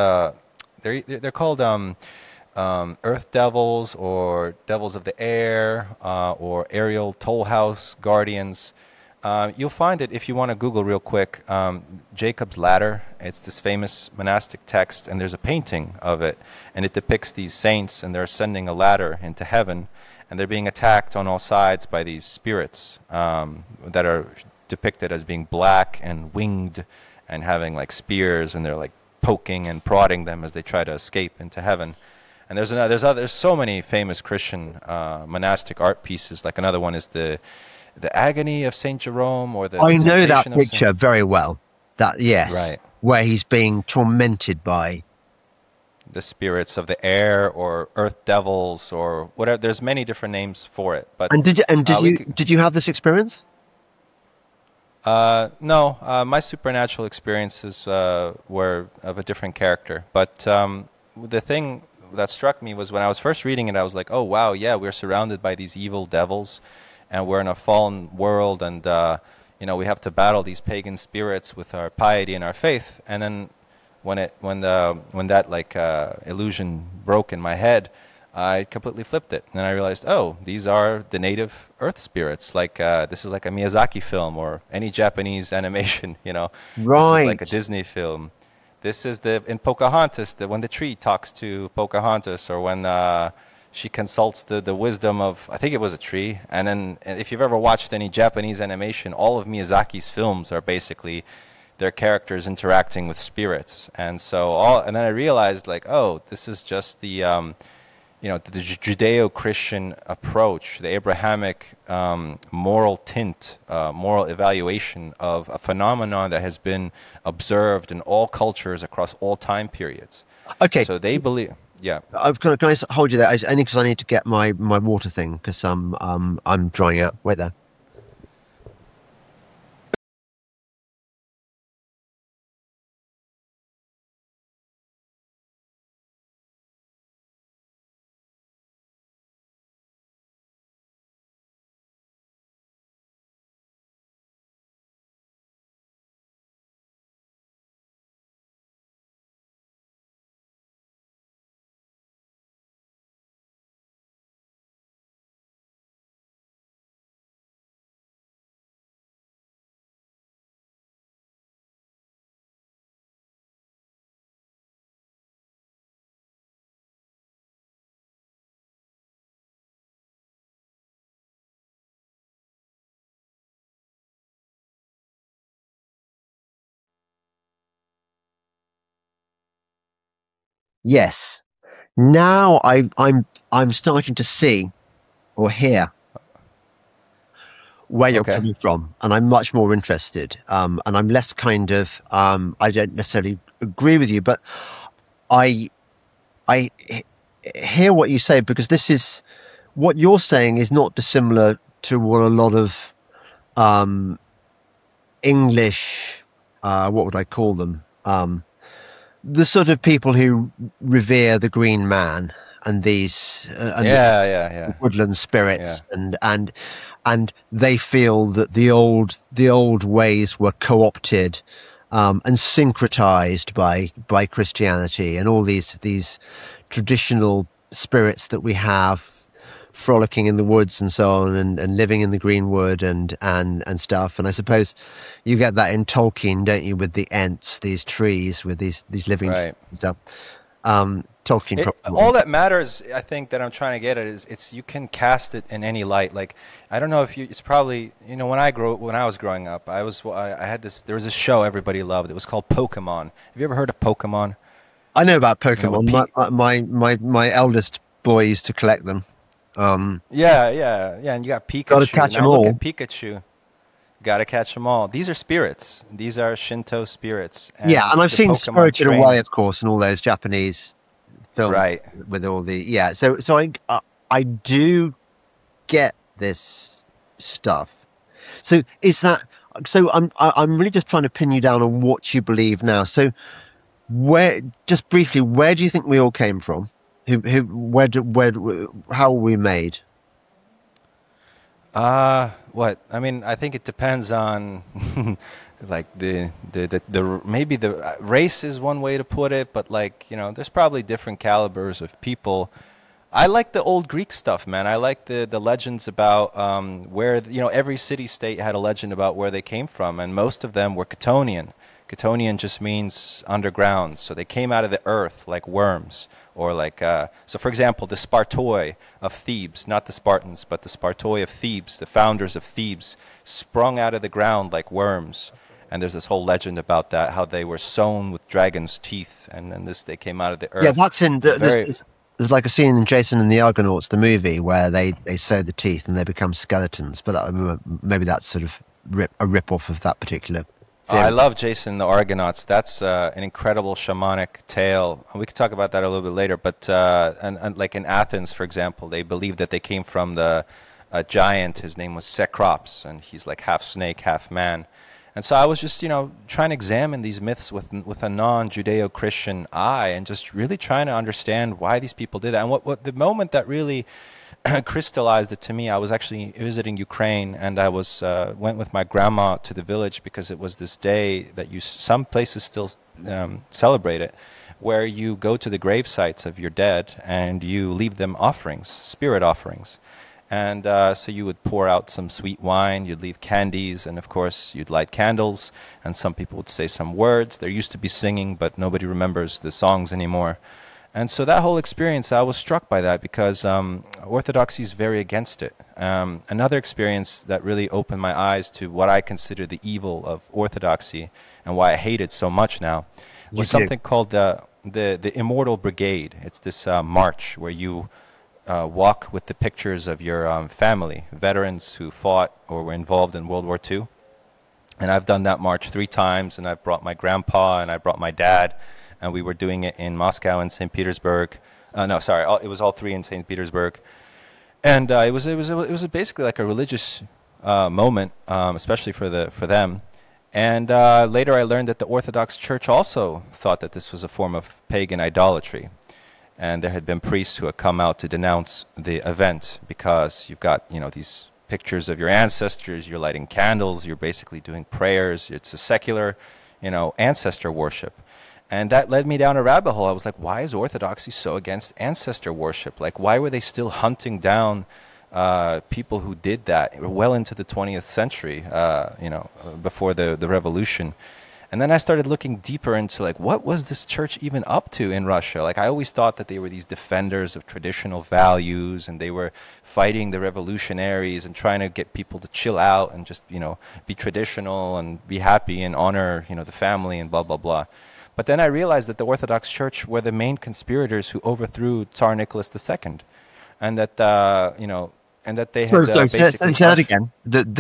S2: earth devils, or devils of the air, or aerial toll house guardians. You'll find it if you want to Google real quick. Jacob's Ladder. It's this famous monastic text, and there's a painting of it, and it depicts these saints, and they're ascending a ladder into heaven, and they're being attacked on all sides by these spirits that are depicted as being black and winged and having like spears, and they're like poking and prodding them as they try to escape into heaven. And there's so many famous Christian monastic art pieces. Like another one is the Agony of Saint Jerome, or the
S1: I know that
S2: Temptation of
S1: picture very well. That yes,
S2: right,
S1: where he's being tormented by
S2: the spirits of the air, or earth devils, or whatever. There's many different names for it. But
S1: did you have this experience?
S2: No, my supernatural experiences were of a different character. But the thing that struck me was when I was first reading it, I was like, oh wow, yeah, we're surrounded by these evil devils, and we're in a fallen world, and we have to battle these pagan spirits with our piety and our faith. And then when that illusion broke in my head, I completely flipped it, and I realized, oh, these are the native earth spirits. Like this is like a Miyazaki film or any Japanese animation,
S1: Right.
S2: This is like a Disney film. This is in Pocahontas, when the tree talks to Pocahontas, or when she consults the wisdom of, I think it was a tree. And then if you've ever watched any Japanese animation, all of Miyazaki's films are basically their characters interacting with spirits. And then I realized, like, oh, this is just the Judeo-Christian approach, the Abrahamic moral tint, moral evaluation of a phenomenon that has been observed in all cultures across all time periods.
S1: Okay.
S2: So they believe, yeah.
S1: Can I hold you there? Only because I need to get my water thing, because I'm drying out. Wait there. Yes. Now I'm starting to see or hear where you're coming from, and I'm much more interested. And I'm less kind of I don't necessarily agree with you, but I I hear what you say, because this is what you're saying is not dissimilar to what a lot of English, what would I call them? The sort of people who revere the Green Man and these the woodland spirits, and they feel that the old ways were co-opted and syncretized by Christianity, and all these traditional spirits that we have frolicking in the woods and so on, and living in the greenwood and stuff. And I suppose you get that in Tolkien, don't you, with the Ents, these trees with these living trees and stuff. Tolkien.
S2: All that matters, I think, that I'm trying to get at is you can cast it in any light. Like, I don't know if it's probably, when I was growing up, I had this. There was a show everybody loved. It was called Pokemon. Have you ever heard of Pokemon?
S1: I know about Pokemon. My eldest boy used to collect them.
S2: And you got Pikachu.
S1: Gotta catch them all.
S2: Look at Pikachu. Gotta catch them all. These are spirits. These are Shinto spirits.
S1: And I've seen Spirited Away, of course, and all those Japanese films, right? With all the So I do get this stuff. So is that? So I'm really just trying to pin you down on what you believe now. So just briefly, where do you think we all came from? How were we made?
S2: What? I mean, I think it depends on like the maybe the race is one way to put it, but there's probably different calibers of people. I like the old Greek stuff, man. I like the legends about where every city state had a legend about where they came from, and most of them were Chthonian. Chthonian just means underground, so they came out of the earth like worms. Or so for example, the Spartoi of Thebes, not the Spartans, but the Spartoi of Thebes, the founders of Thebes, sprung out of the ground like worms. And there's this whole legend about that, how they were sown with dragon's teeth, and then they came out of the earth.
S1: Yeah, that's in, there's like a scene in Jason and the Argonauts, the movie, where they sow the teeth and they become skeletons. But maybe that's sort of a rip-off of that particular
S2: I love Jason and the Argonauts. That's an incredible shamanic tale. We could talk about that a little bit later. But and like in Athens, for example, they believed that they came from a giant. His name was Cecrops, and he's like half snake, half man. And so I was just, trying to examine these myths with a non-Judeo-Christian eye, and just really trying to understand why these people did that. And what the moment that really crystallized it to me, I was actually visiting Ukraine, and I went with my grandma to the village, because it was this day that some places still celebrate it, where you go to the grave sites of your dead and you leave them offerings, spirit offerings. And so you would pour out some sweet wine, you'd leave candies, and of course you'd light candles, and some people would say some words. There used to be singing, but nobody remembers the songs anymore. And so that whole experience, I was struck by that, because Orthodoxy is very against it. Another experience that really opened my eyes to what I consider the evil of Orthodoxy, and why I hate it so much now, was something called the Immortal Brigade. It's this march where you walk with the pictures of your family, veterans who fought or were involved in World War II. And I've done that march 3 times, and I brought my grandpa and I brought my dad. And we were doing it in Moscow and St. Petersburg. It was all 3 in St. Petersburg. And it was basically like a religious moment, especially for them. And later I learned that the Orthodox Church also thought that this was a form of pagan idolatry. And there had been priests who had come out to denounce the event, because you've got, these pictures of your ancestors, you're lighting candles, you're basically doing prayers. It's a secular, ancestor worship. And that led me down a rabbit hole. I was like, why is Orthodoxy so against ancestor worship? Like, why were they still hunting down people who did that well into the 20th century, before the revolution? And then I started looking deeper into, like, what was this church even up to in Russia? Like, I always thought that they were these defenders of traditional values, and they were fighting the revolutionaries and trying to get people to chill out and just, be traditional and be happy and honor, the family and blah, blah, blah. But then I realized that the Orthodox Church were the main conspirators who overthrew Tsar Nicholas II, and that and that they had.
S1: Sorry, say that again.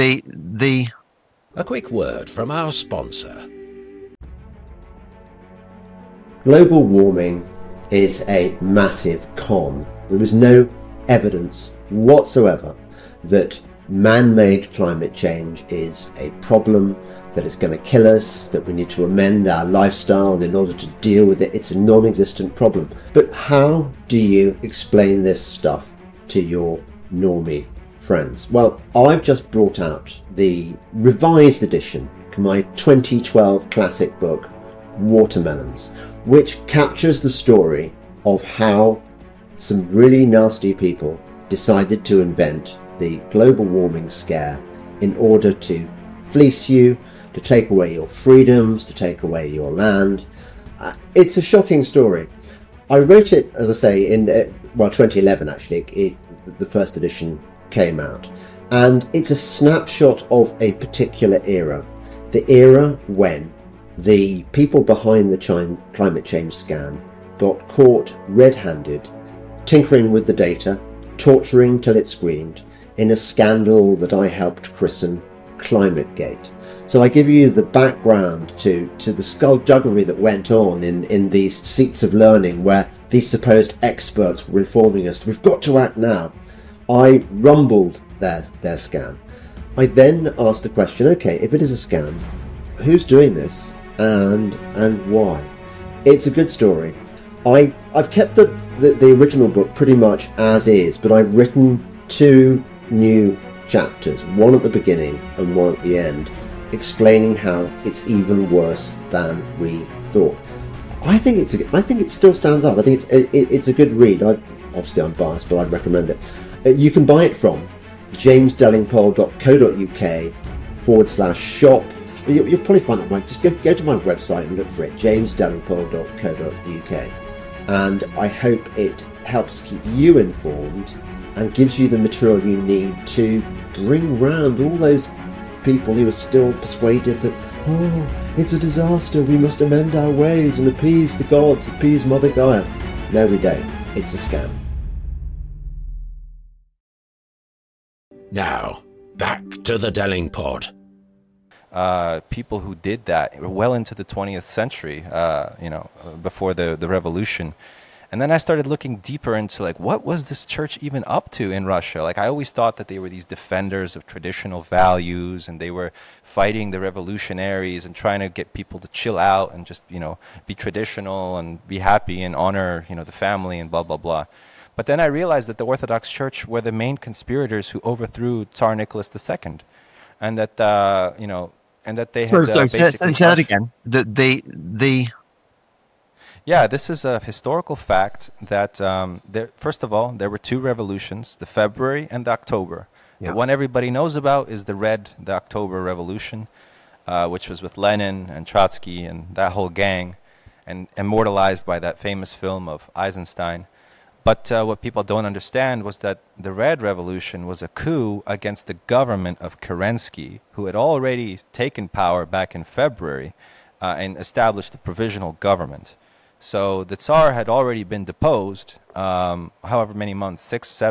S3: A quick word from our sponsor.
S4: Global warming
S1: is a massive con. There is no evidence whatsoever that man-made climate change is a problem, that it's going to kill us, that we need to amend our lifestyle in order to deal with it. It's a non-existent problem. But how do you explain this stuff to your normie friends? Well, I've just brought out the revised edition of my 2012 classic book, Watermelons, which captures the story of how some really nasty people decided to invent the global warming scare in order to fleece you, to take away your freedoms, to take away your land. It's a shocking story. I wrote it, as I say, in 2011 actually. The first edition came out, and it's a snapshot of a particular era, the era when the people behind the climate change scam got caught red-handed, tinkering with the data, torturing till it screamed, in a scandal that I helped christen ClimateGate. So I give you the background to the skullduggery that went on in these seats of learning where these supposed experts were informing us, we've got to act now. I rumbled their scam. I then asked the question, okay, if it is a scam, who's doing this and why? It's a good story. I've kept the original book pretty much as is, but I've written 2 new chapters, one at the beginning and one at the end, explaining how it's even worse than we thought. I think it still stands up. I think it's a good read. Obviously I'm biased, but I'd recommend it. You can buy it from jamesdellingpole.co.uk/shop. You'll probably find that just go to my website and look for it, jamesdellingpole.co.uk, and I hope it helps keep you informed and gives you the material you need to bring round all those people who are still persuaded that, oh, it's a disaster, we must amend our ways and appease the gods, appease Mother Gaia. No, we don't. It's a scam.
S3: Now, back to the Delling Pod.
S2: People who did that well into the 20th century, before the revolution. And then I started looking deeper into, like, what was this church even up to in Russia? Like, I always thought that they were these defenders of traditional values, and they were fighting the revolutionaries and trying to get people to chill out and just, be traditional and be happy and honor, the family and blah, blah, blah. But then I realized that the Orthodox Church were the main conspirators who overthrew Tsar Nicholas II. And that, and that they had basically...
S1: Say that again.
S2: Yeah, this is a historical fact that, first of all, there were 2 revolutions, the February and the October. Yeah. The one everybody knows about is the October Revolution, which was with Lenin and Trotsky and that whole gang, and immortalized by that famous film of Eisenstein. But what people don't understand was that the Red Revolution was a coup against the government of Kerensky, who had already taken power back in February and established a provisional government. So the Tsar had already been deposed, however many months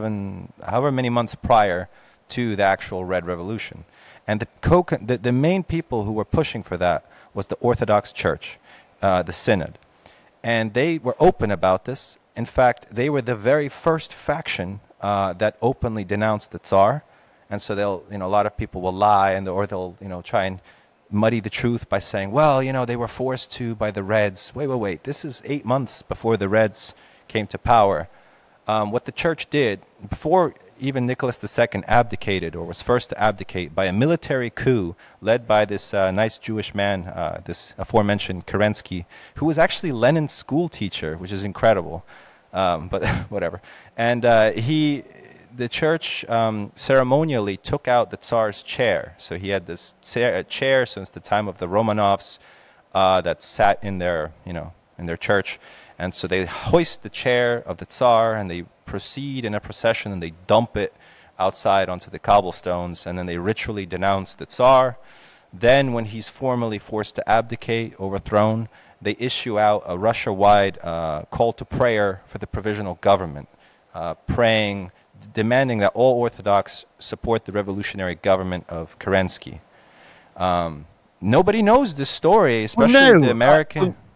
S2: prior to the actual Red Revolution. And the main people who were pushing for that was the Orthodox Church, the Synod. And they were open about this. In fact, they were the very first faction that openly denounced the Tsar. And so a lot of people will lie or they'll, try and muddy the truth by saying, well, they were forced to by the Reds. Wait. This is 8 months before the Reds came to power. What the church did, before even Nicholas II abdicated, or was first to abdicate, by a military coup led by this nice Jewish man, this aforementioned Kerensky, who was actually Lenin's school teacher, which is incredible. But whatever. And the church ceremonially took out the Tsar's chair. So he had this chair since the time of the Romanovs that sat in their church. And so they hoist the chair of the Tsar and they proceed in a procession and they dump it outside onto the cobblestones, and then they ritually denounce the Tsar. Then when he's formally forced to abdicate, overthrown, they issue out a Russia-wide call to prayer for the provisional government, demanding that all Orthodox support the revolutionary government of Kerensky. Nobody knows this story, especially the American...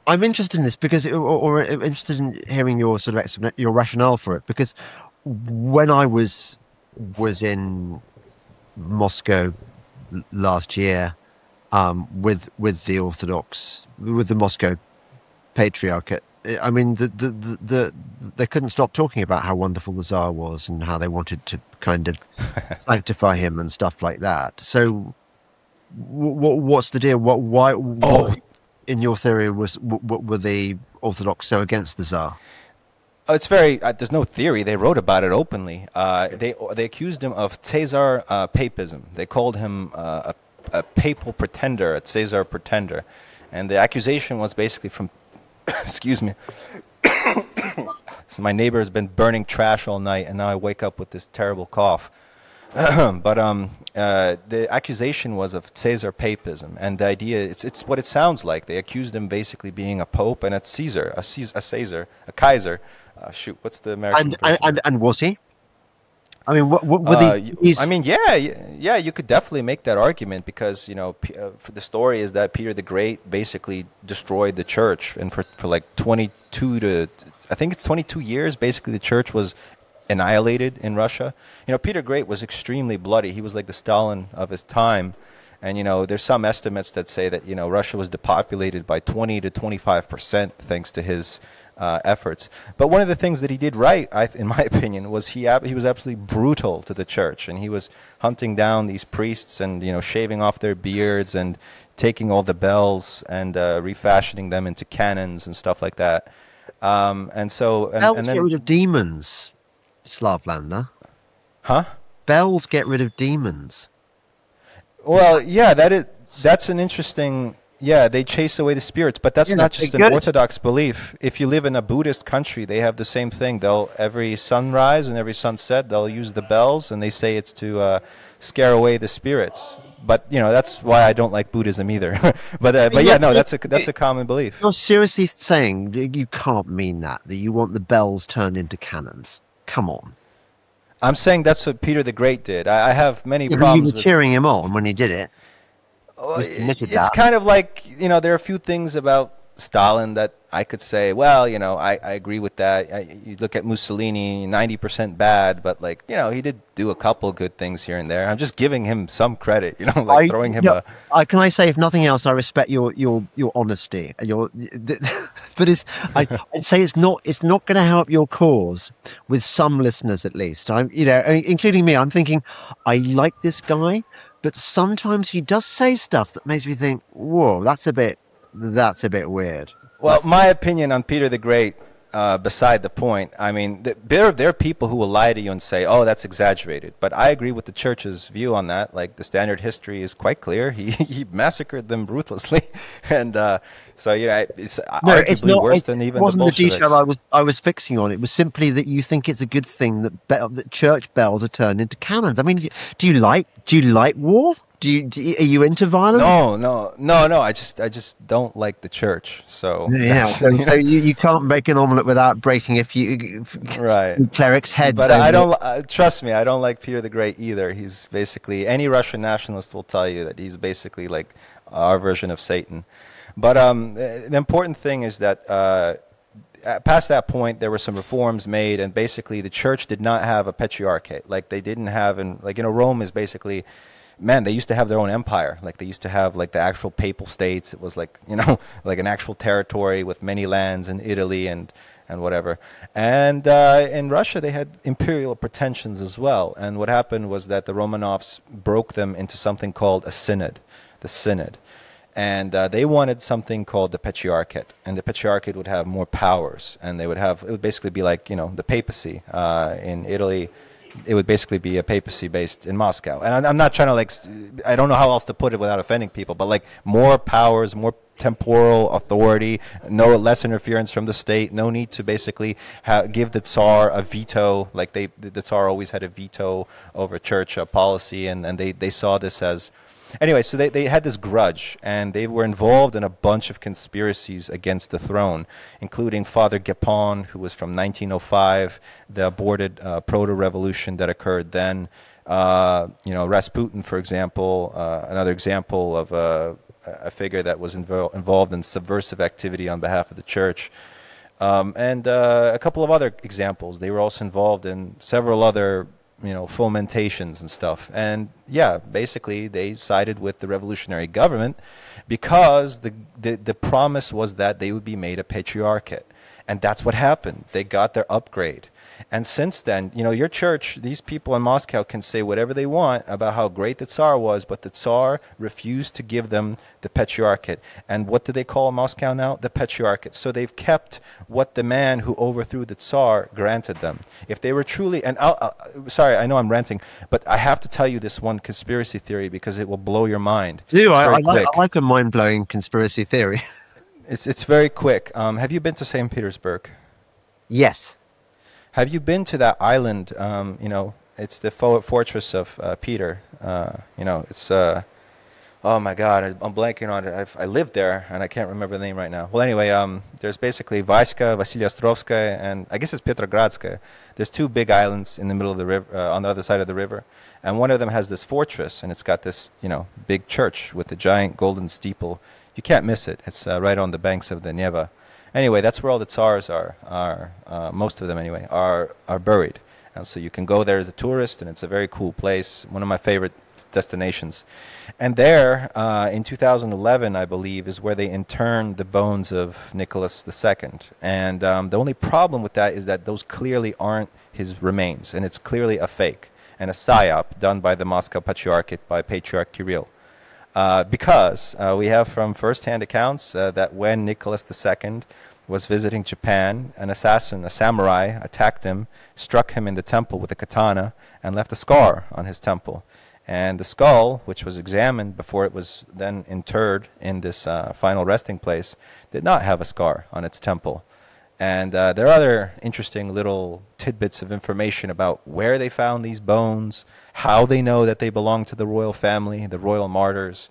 S1: I'm interested in this because, or interested in hearing your sort of your rationale for it. Because when I was in Moscow last year, with the Orthodox, with the Moscow Patriarchate, I mean, they couldn't stop talking about how wonderful the Tsar was and how they wanted to kind of sanctify him and stuff like that. So, what's the deal? Why? In your theory, were the Orthodox so against the Tsar?
S2: Oh, it's very. There's no theory. They wrote about it openly. They accused him of Caesar papism. They called him a papal pretender, a Caesar pretender, and the accusation was basically from. Excuse me. So my neighbor has been burning trash all night, and now I wake up with this terrible cough. But the accusation was of Caesar papism, and the idea it's what it sounds like. They accused him basically being a pope and a Caesar, a Kaiser. Shoot, what's the American?
S1: And was he? I mean, what were these?
S2: I mean, yeah, you could definitely make that argument because the story is that Peter the Great basically destroyed the church, and for like 22 years, basically the church was annihilated in Russia. Peter Great was extremely bloody. He was like the Stalin of his time, and there's some estimates that say that Russia was depopulated by 20 to 25% thanks to his efforts. But one of the things that he did right, in my opinion, was he was absolutely brutal to the church, and he was hunting down these priests and shaving off their beards and taking all the bells and refashioning them into cannons and stuff like that. And then
S1: get rid of demons, Slavlander.
S2: Huh?
S1: Bells get rid of demons.
S2: Well, yeah, that's an interesting. Yeah, they chase away the spirits, but that's not just an Orthodox belief. If you live in a Buddhist country, they have the same thing. Every sunrise and every sunset, they'll use the bells, and they say it's to scare away the spirits. But that's why I don't like Buddhism either. but yeah, no, that's a common belief.
S1: You're seriously saying you can't mean that you want the bells turned into cannons? Come on.
S2: I'm saying that's what Peter the Great did. I have many problems.
S1: You were cheering him on when he did it.
S2: It's kind of like, there are a few things about Stalin that I could say, well, I agree with that. You look at Mussolini, 90% bad, but he did do a couple good things here and there. I'm just giving him some credit, throwing him
S1: can I say, if nothing else, I respect your honesty. But I'd say it's not going to help your cause with some listeners at least. Including me. I'm thinking, I like this guy, but sometimes he does say stuff that makes me think, whoa, that's a bit weird.
S2: Well, my opinion on Peter the Great, beside the point, I mean, there are people who will lie to you and say, oh, that's exaggerated. But I agree with the church's view on that. Like, the standard history is quite clear. He massacred them ruthlessly. And it's arguably worse than even the Bolsheviks. It wasn't the
S1: detail I was fixing on. It was simply that you think it's a good thing that church bells are turned into cannons. I mean, do you like war? Are you into violence?
S2: No. I just don't like the church. So
S1: yeah. So you can't make an omelet without breaking a few clerics' heads.
S2: But I don't trust me. I don't like Peter the Great either. He's basically, any Russian nationalist will tell you that he's basically like our version of Satan. But the important thing is that past that point, there were some reforms made, and basically the church did not have a patriarchate. Like they didn't have, Rome is basically. Man, they used to have their own empire. Like they used to have like the actual papal states. It was like, like an actual territory with many lands in Italy and whatever. And in Russia, they had imperial pretensions as well. And what happened was that the Romanovs broke them into something called a synod, the synod. And they wanted something called the patriarchate. And the patriarchate would have more powers. And it would basically be like, the papacy in Italy. It would basically be a papacy based in Moscow. And I'm not trying to I don't know how else to put it without offending people, but more powers, more temporal authority, no less interference from the state, no need to basically give the Tsar a veto, like the Tsar always had a veto over church policy, and they saw this as. Anyway, so they had this grudge, and they were involved in a bunch of conspiracies against the throne, including Father Gapon, who was from 1905, the aborted proto-revolution that occurred then. Rasputin, for example, another example of a figure that was involved in subversive activity on behalf of the church. And a couple of other examples. They were also involved in several other, fomentations and stuff. And yeah, basically they sided with the revolutionary government because the promise was that they would be made a patriarchate. And that's what happened. They got their upgrade. And since then, your church, these people in Moscow can say whatever they want about how great the Tsar was, but the Tsar refused to give them the patriarchate. And what do they call Moscow now? The patriarchate. So they've kept what the man who overthrew the Tsar granted them. If they were truly, and sorry, I know I'm ranting, but I have to tell you this one conspiracy theory because it will blow your mind.
S1: I like a mind-blowing conspiracy theory.
S2: It's very quick. Have you been to St. Petersburg?
S1: Yes.
S2: Have you been to that island? It's the fortress of Peter. It's oh my God, I'm blanking on it. I lived there and I can't remember the name right now. Well, anyway, there's basically Vaiska, Vasiliostrovskaya, and I guess it's Petrogradskaya. There's two big islands in the middle of the river, on the other side of the river, and one of them has this fortress, and it's got this, big church with a giant golden steeple. You can't miss it. It's right on the banks of the Neva. Anyway, that's where all the Tsars are most of them anyway, are buried. And so you can go there as a tourist, and it's a very cool place, one of my favorite destinations. And there, in 2011, I believe, is where they interned the bones of Nicholas II. And the only problem with that is that those clearly aren't his remains, and it's clearly a fake and a psyop done by the Moscow Patriarchate by Patriarch Kirill. Because we have from first-hand accounts that when Nicholas II was visiting Japan, an assassin, a samurai, attacked him, struck him in the temple with a katana, and left a scar on his temple. And the skull, which was examined before it was then interred in this final resting place, did not have a scar on its temple. And there are other interesting little tidbits of information about where they found these bones, how they know that they belong to the royal family, the royal martyrs,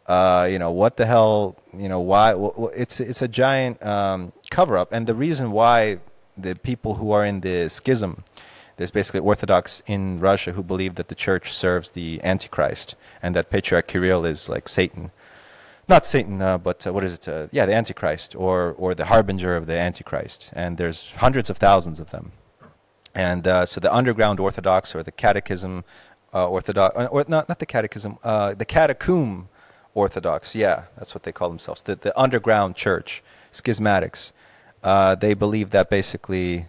S2: what the hell, why. It's a giant cover-up. And the reason why the people who are in the schism, there's basically Orthodox in Russia who believe that the church serves the Antichrist and that Patriarch Kirill is like Satan. Not Satan, but what is it? The Antichrist, or the harbinger of the Antichrist. And there's hundreds of thousands of them. And so the underground Orthodox, or the Catechism Orthodox, or not the Catechism, the Catacomb Orthodox, yeah, that's what they call themselves, the underground church, schismatics. They believe that basically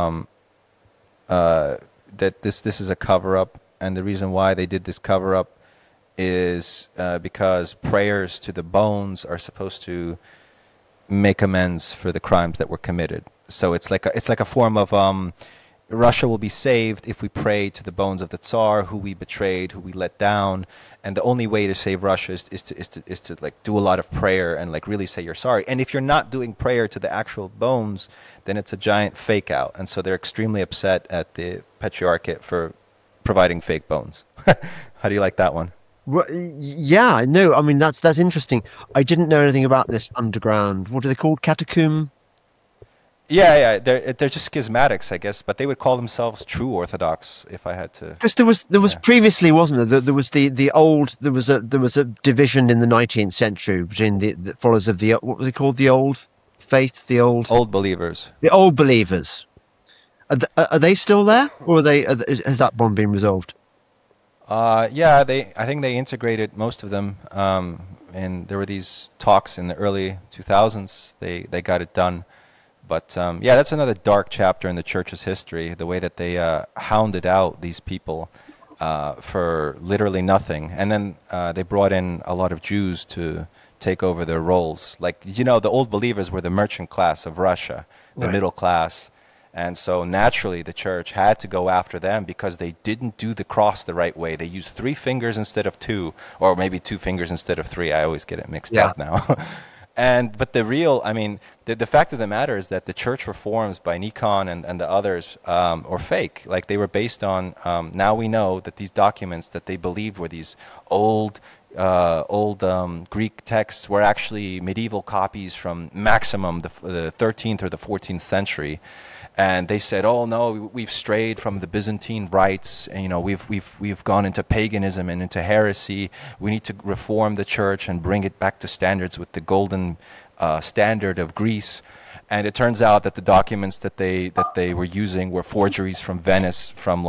S2: that this is a cover-up, and the reason why they did this cover-up is because prayers to the bones are supposed to make amends for the crimes that were committed. So it's like a form of Russia will be saved if we pray to the bones of the Tsar, who we betrayed, who we let down, and the only way to save Russia is to like do a lot of prayer and like really say you're sorry. And if you're not doing prayer to the actual bones, then it's a giant fake out. And so they're extremely upset at the Patriarchate for providing fake bones. How do you like that one?
S1: Well, yeah, no, I mean, that's interesting. I didn't know anything about this underground, what are they called, catacomb?
S2: Yeah, they're just schismatics, I guess, but they would call themselves true Orthodox, if I had to.
S1: Because there was previously, wasn't there? There was the old, there was a division in the 19th century between the followers of the, what was it called, the old faith,
S2: old believers.
S1: The old believers. Are they still there, or has that one been resolved?
S2: Yeah, I think they integrated most of them, and there were these talks in the early 2000s. They got it done. But yeah, that's another dark chapter in the church's history, the way that they hounded out these people for literally nothing. And then they brought in a lot of Jews to take over their roles. Like, the old believers were the merchant class of Russia, the middle class. And so naturally the church had to go after them because they didn't do the cross the right way. They used 3 fingers instead of 2, or maybe 2 fingers instead of 3. I always get it mixed up now. But the fact of the matter is that the church reforms by Nikon and the others are fake. Like, they were based on, now we know that these documents that they believed were these old old Greek texts were actually medieval copies from maximum the 13th or the 14th century. And they said, "Oh no, we've strayed from the Byzantine rites. And, we've gone into paganism and into heresy. We need to reform the church and bring it back to standards with the golden standard of Greece." And it turns out that the documents that they were using were forgeries from Venice from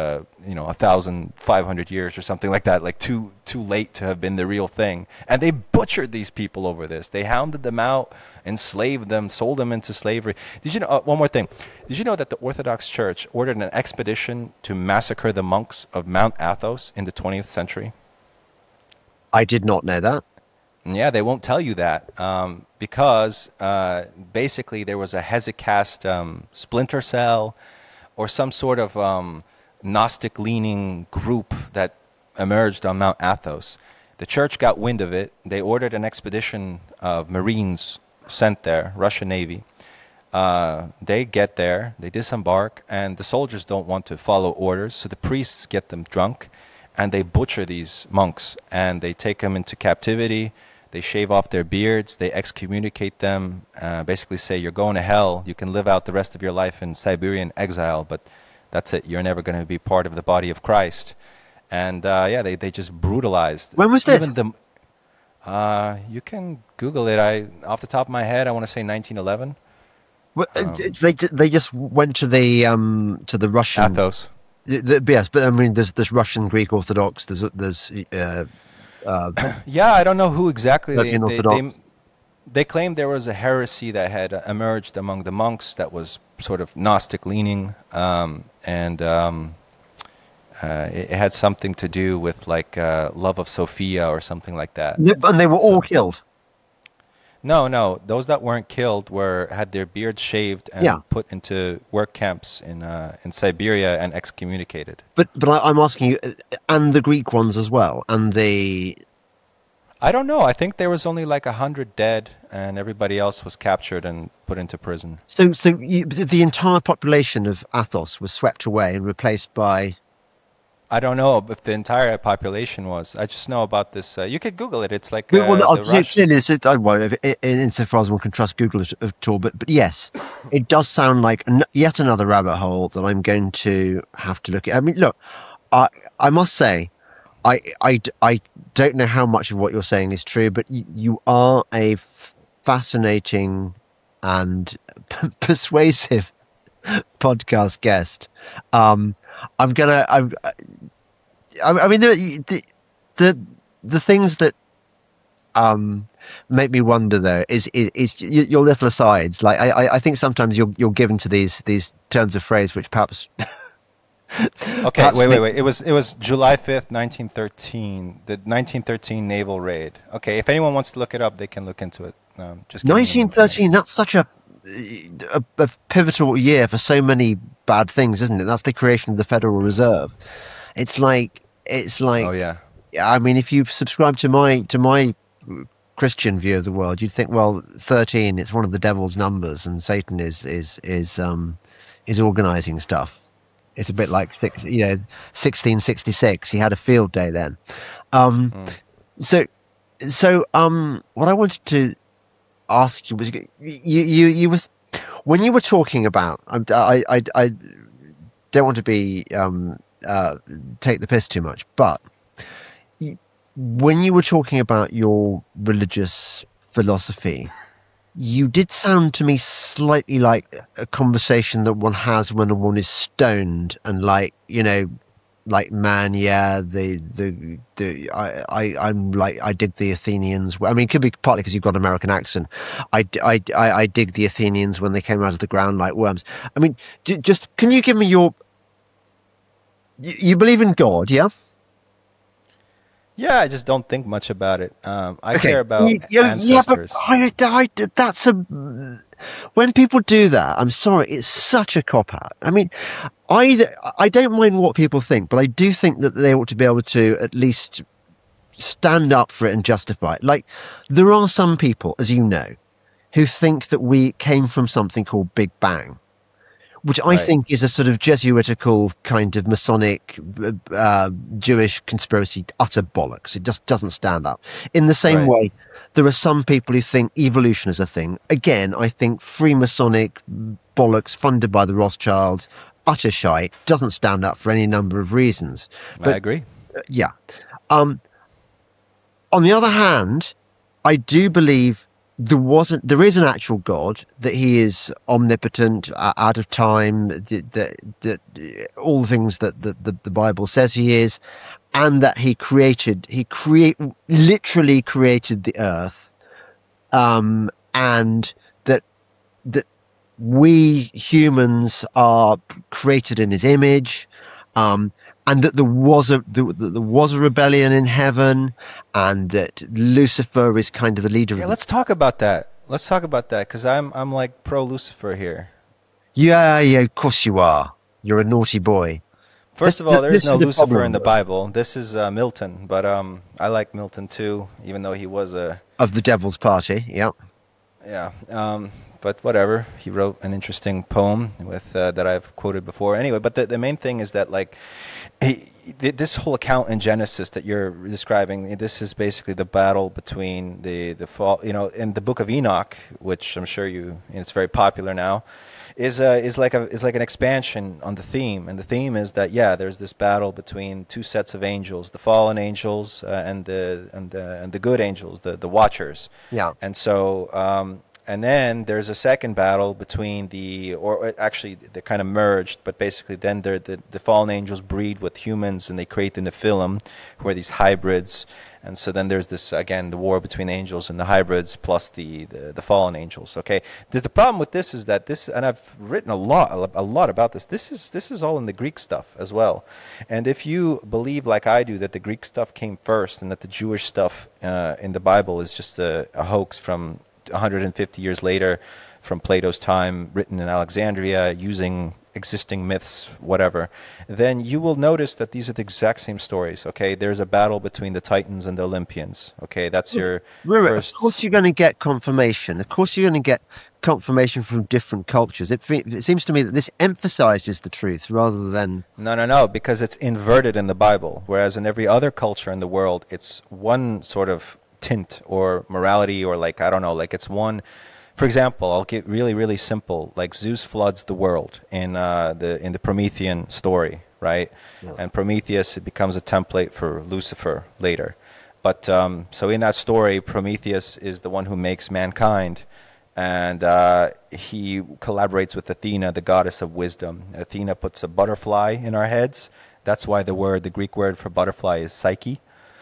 S2: 1,500 years or something like that, like too late to have been the real thing. And they butchered these people over this. They hounded them out, enslaved them, sold them into slavery. Did you know one more thing? Did you know that the Orthodox Church ordered an expedition to massacre the monks of Mount Athos in the 20th century?
S1: I did not know that.
S2: Yeah, they won't tell you that because basically there was a hesychast splinter cell or some sort of Gnostic-leaning group that emerged on Mount Athos. The church got wind of it. They ordered an expedition of Marines sent there, Russian Navy. They get there, they disembark, and the soldiers don't want to follow orders, so the priests get them drunk, and they butcher these monks, and they take them into captivity. They shave off their beards, they excommunicate them, basically say, "You're going to hell, you can live out the rest of your life in Siberian exile, but that's it, you're never going to be part of the body of Christ." And they just brutalized.
S1: When was this?
S2: You can Google it. Off the top of my head, I want to say 1911.
S1: Well, they just went to the Russian
S2: Athos.
S1: Yes, but I mean, there's Russian Greek Orthodox. There's
S2: yeah, I don't know who exactly they claimed there was a heresy that had emerged among the monks that was sort of Gnostic leaning, and it had something to do with love of Sophia or something like that.
S1: And they were all killed.
S2: No, those that weren't killed had their beards shaved and put into work camps in Siberia and excommunicated. But
S1: I'm asking you, and the Greek ones as well, and the...
S2: I don't know. I think there was only 100 dead, and everybody else was captured and put into prison.
S1: So the entire population of Athos was swept away and replaced by...
S2: I don't know if the entire population was. I just know about this. You could Google it. It's like
S1: insofar as one can trust Google at all. But yes, it does sound like yet another rabbit hole that I'm going to have to look at. I mean, look, I must say, I don't know how much of what you're saying is true, but you are a fascinating and persuasive podcast guest. I mean, the things that make me wonder though is your little asides. Like I think sometimes you're given to these turns of phrase which perhaps.
S2: Okay, perhaps wait. It was July 5th, 1913. The 1913 naval raid. Okay, if anyone wants to look it up, they can look into it. Just
S1: 1913. That's such a pivotal year for so many bad things, isn't it? That's the creation of the Federal Reserve. It's like
S2: oh yeah.
S1: I mean, if you subscribe to my Christian view of the world, you'd think, well, 13, it's one of the devil's numbers, and Satan is organizing stuff. It's a bit like 1666. He had a field day then. So what I wanted to ask you was, you was when you were talking about, I don't want to be take the piss too much, but when you were talking about your religious philosophy, you did sound to me slightly like a conversation that one has when one is stoned and like man, yeah, I'm like, I dig the Athenians. I mean, it could be partly because you've got an American accent. I dig the Athenians when they came out of the ground like worms. I mean, just can you give me you believe in God, yeah?
S2: Yeah, I just don't think much about it. I care about ancestors.
S1: Yeah, but when people do that, I'm sorry, it's such a cop-out. I mean, I don't mind what people think, but I do think that they ought to be able to at least stand up for it and justify it. Like, there are some people, as you know, who think that we came from something called Big Bang, which I think is a sort of Jesuitical kind of Masonic Jewish conspiracy, utter bollocks. It just doesn't stand up. In the same way, there are some people who think evolution is a thing. Again, I think Freemasonic bollocks funded by the Rothschilds, utter shite, doesn't stand up for any number of reasons. But,
S2: I agree.
S1: Yeah. On the other hand, I do believe there is an actual God, that he is omnipotent, out of time, that all the things that the Bible says he is, and that he literally created the earth, and that we humans are created in his image, and that there was a rebellion in heaven, and that Lucifer is kind of the leader.
S2: Yeah, let's talk about that. Because I'm like pro Lucifer here.
S1: Yeah, of course you are. You're a naughty boy.
S2: First of all, there is no Lucifer in the Bible. This is Milton, but I like Milton too, even though he was
S1: of the Devil's Party. Yeah.
S2: Yeah. But whatever. He wrote an interesting poem with that I've quoted before. Anyway, but the main thing is that this whole account in Genesis that you're describing, this is basically the battle between the fall. In the Book of Enoch, which I'm sure it's very popular now, is like an expansion on the theme. And the theme is that there's this battle between two sets of angels, the fallen angels and the good angels, the Watchers.
S1: Yeah.
S2: And so. And then there's a second battle between actually they're kind of merged, but basically then the fallen angels breed with humans and they create the Nephilim, who are these hybrids. And so then there's this, again, the war between the angels and the hybrids plus the fallen angels. Okay, the problem with this is that and I've written a lot about this. This is all in the Greek stuff as well. And if you believe like I do that the Greek stuff came first and that the Jewish stuff in the Bible is just a hoax from 150 years later from Plato's time, written in Alexandria using existing myths, whatever, then you will notice that these are the exact same stories. Okay, there's a battle between the Titans and the Olympians. Okay, that's your first.
S1: Of course, you're going to get confirmation. Of course, you're going to get confirmation from different cultures. It seems to me that this emphasizes the truth rather than
S2: no, because it's inverted in the Bible, whereas in every other culture in the world, it's one sort of tint or morality, or it's one. For example, I'll get really, really simple. Like Zeus floods the world in the Promethean story, right? Yeah. And Prometheus, it becomes a template for Lucifer later. But so in that story, Prometheus is the one who makes mankind, and he collaborates with Athena, the goddess of wisdom. Athena puts a butterfly in our heads. That's why the Greek word for butterfly is psyche.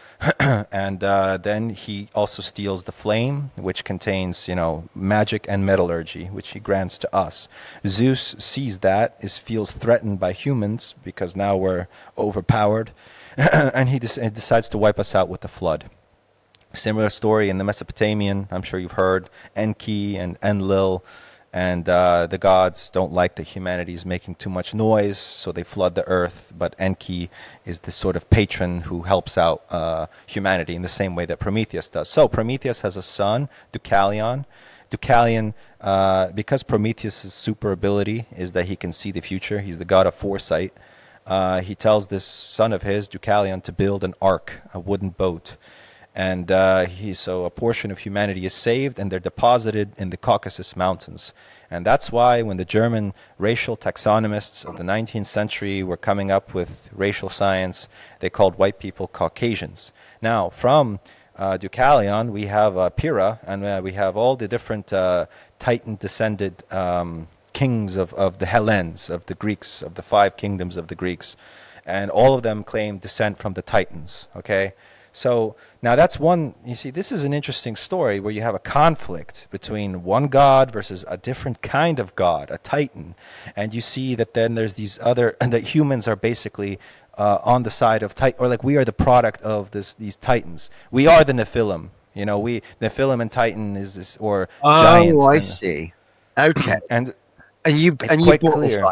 S2: And then he also steals the flame, which contains, magic and metallurgy, which he grants to us. Zeus sees that, feels threatened by humans because now we're overpowered, and he decides to wipe us out with the flood. Similar story in the Mesopotamian, I'm sure you've heard, Enki and Enlil. And the gods don't like that humanity is making too much noise, so they flood the earth. But Enki is this sort of patron who helps out humanity in the same way that Prometheus does. So Prometheus has a son, Deucalion. Deucalion, because Prometheus' super ability is that he can see the future. He's the god of foresight. He tells this son of his, Deucalion, to build an ark, a wooden boat. And so a portion of humanity is saved, and they're deposited in the Caucasus Mountains. And that's why when the German racial taxonomists of the 19th century were coming up with racial science, they called white people Caucasians. Now, from Deucalion, we have Pyrrha, and we have all the different Titan-descended kings of the Hellenes, of the Greeks, of the 5 kingdoms of the Greeks. And all of them claim descent from the Titans, okay? So now that's one, you see, this is an interesting story where you have a conflict between one god versus a different kind of god, a titan. And you see that then there's these other, and that humans are basically on the side of titan, or like we are the product of these titans. We are the Nephilim, Nephilim and Titan is this, or giant.
S1: Oh, I see. Okay.
S2: And
S1: you
S2: quite clear.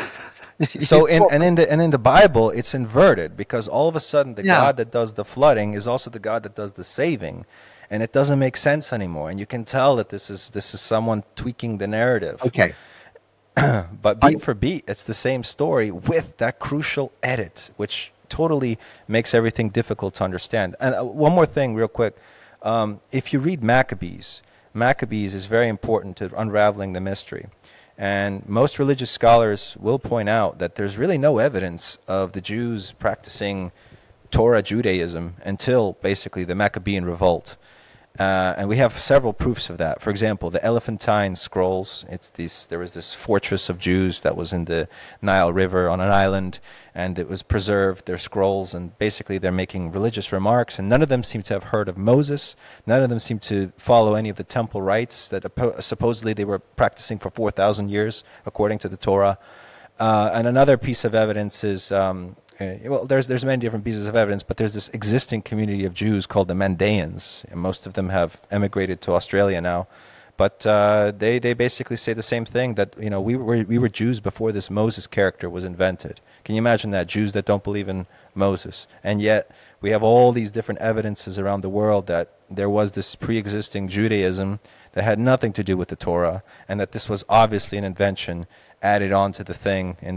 S2: So in the Bible, it's inverted because all of a sudden the God that does the flooding is also the God that does the saving, and it doesn't make sense anymore. And you can tell that this is someone tweaking the narrative.
S1: Okay.
S2: But beat for beat, it's the same story with that crucial edit, which totally makes everything difficult to understand. And one more thing real quick. If you read Maccabees is very important to unraveling the mystery. And most religious scholars will point out that there's really no evidence of the Jews practicing Torah Judaism until basically the Maccabean revolt. And we have several proofs of that. For example, the Elephantine Scrolls. There was this fortress of Jews that was in the Nile River on an island, and it was preserved, their scrolls, and basically they're making religious remarks, and none of them seem to have heard of Moses. None of them seem to follow any of the temple rites that supposedly they were practicing for 4,000 years, according to the Torah. And another piece of evidence is... well, there's many different pieces of evidence, but there's this existing community of Jews called the Mandaeans, and most of them have emigrated to Australia now. But they basically say the same thing, that we were Jews before this Moses character was invented. Can you imagine that? Jews that don't believe in Moses, and yet we have all these different evidences around the world that there was this pre-existing Judaism that had nothing to do with the Torah, and that this was obviously an invention added on to the thing in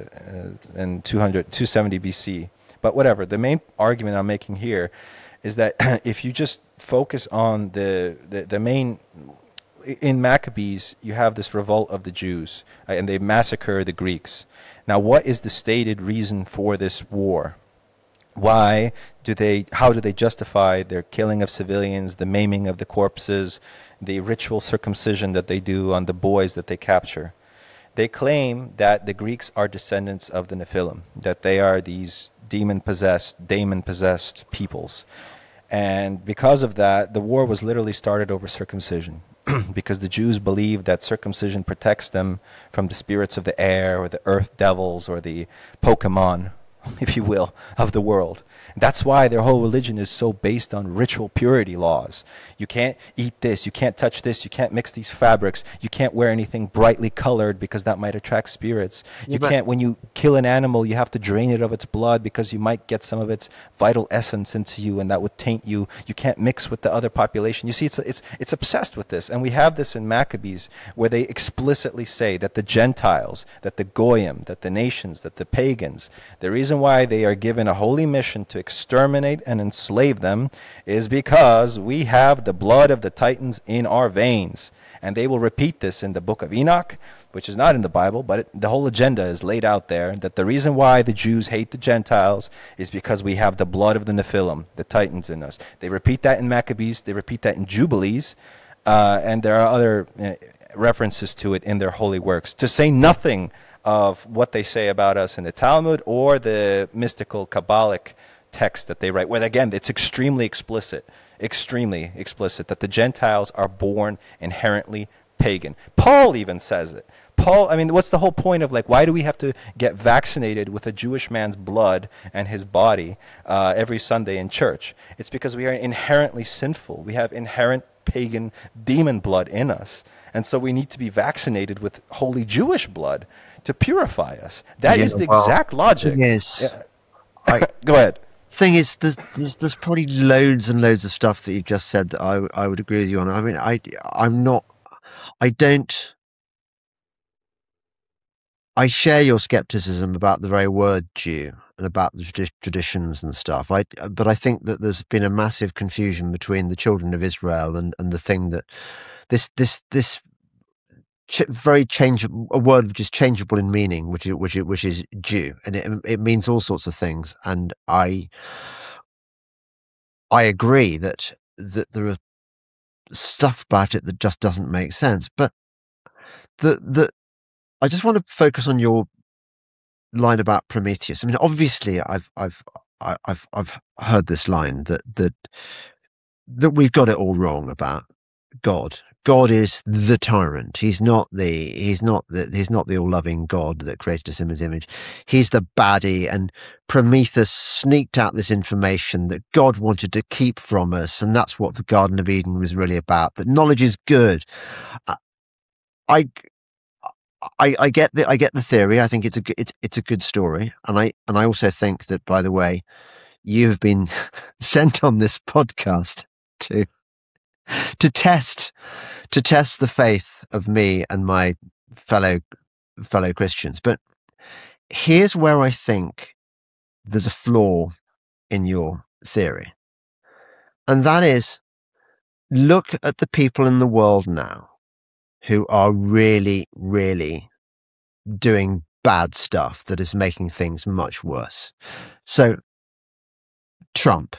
S2: 270 BC. But whatever, the main argument I'm making here is that if you just focus on the main... In Maccabees, you have this revolt of the Jews, and they massacre the Greeks. Now, what is the stated reason for this war? How do they justify their killing of civilians, the maiming of the corpses, the ritual circumcision that they do on the boys that they capture? They claim that the Greeks are descendants of the Nephilim, that they are these demon-possessed peoples. And because of that, the war was literally started over circumcision, because the Jews believed that circumcision protects them from the spirits of the air or the earth devils or the Pokemon, if you will, of the world. That's why their whole religion is so based on ritual purity laws. You can't eat this, you can't touch this, you can't mix these fabrics, you can't wear anything brightly colored because that might attract spirits. When you kill an animal, you have to drain it of its blood because you might get some of its vital essence into you and that would taint you. You can't mix with the other population. You see, it's obsessed with this. And we have this in Maccabees where they explicitly say that the Gentiles, that the Goyim, that the nations, that the pagans, the reason why they are given a holy mission to exterminate and enslave them is because we have the blood of the Titans in our veins. And they will repeat this in the book of Enoch, which is not in the Bible, but the whole agenda is laid out there, that the reason why the Jews hate the Gentiles is because we have the blood of the Nephilim, the Titans in us. They repeat that in Maccabees, they repeat that in Jubilees, and there are other references to it in their holy works, to say nothing of what they say about us in the Talmud or the mystical Kabbalic text that they write, where again it's extremely explicit that the Gentiles are born inherently pagan. Paul even says it. What's the whole point of why do we have to get vaccinated with a Jewish man's blood and his body every Sunday in church? It's because we are inherently sinful. We have inherent pagan demon blood in us, and so we need to be vaccinated with holy Jewish blood to purify us. That is the exact logic. Go ahead.
S1: Thing is, there's probably loads and loads of stuff that you've just said that I would agree with you on. I mean, I share your skepticism about the very word Jew and about the traditions and stuff. But I think that there's been a massive confusion between the children of Israel and the thing that this very changeable, a word which is changeable in meaning, which is Jew, and it means all sorts of things. And I agree that there are stuff about it that just doesn't make sense. But I just want to focus on your line about Prometheus. I mean, obviously, I've heard this line that we've got it all wrong about God. God is the tyrant. He's not the all-loving God that created us in his image. He's the baddie, and Prometheus sneaked out this information that God wanted to keep from us, and that's what the Garden of Eden was really about. That knowledge is good. I get the theory. I think it's a good story, and I also think that, by the way, you have been sent on this podcast to test the faith of me and my fellow fellow Christians. But here's where I think there's a flaw in your theory. And that is, look at the people in the world now who are really, really doing bad stuff that is making things much worse. So Trump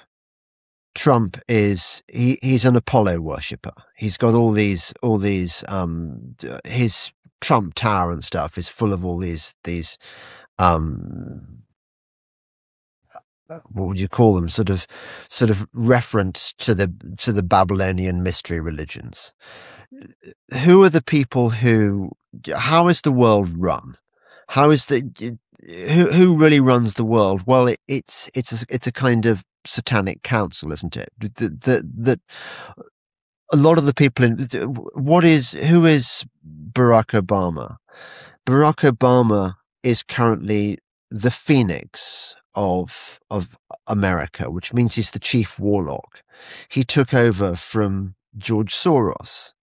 S1: is he's an Apollo worshipper. He's got all these his Trump Tower and stuff is full of all these what would you call them? Sort of reference to the Babylonian mystery religions. Who are the people how is the world run? Who really runs the world? Well, it's a kind of satanic council, isn't it? That a lot of the people who is Barack Obama? Barack Obama is currently the phoenix of America, which means he's the chief warlock. He took over from George Soros.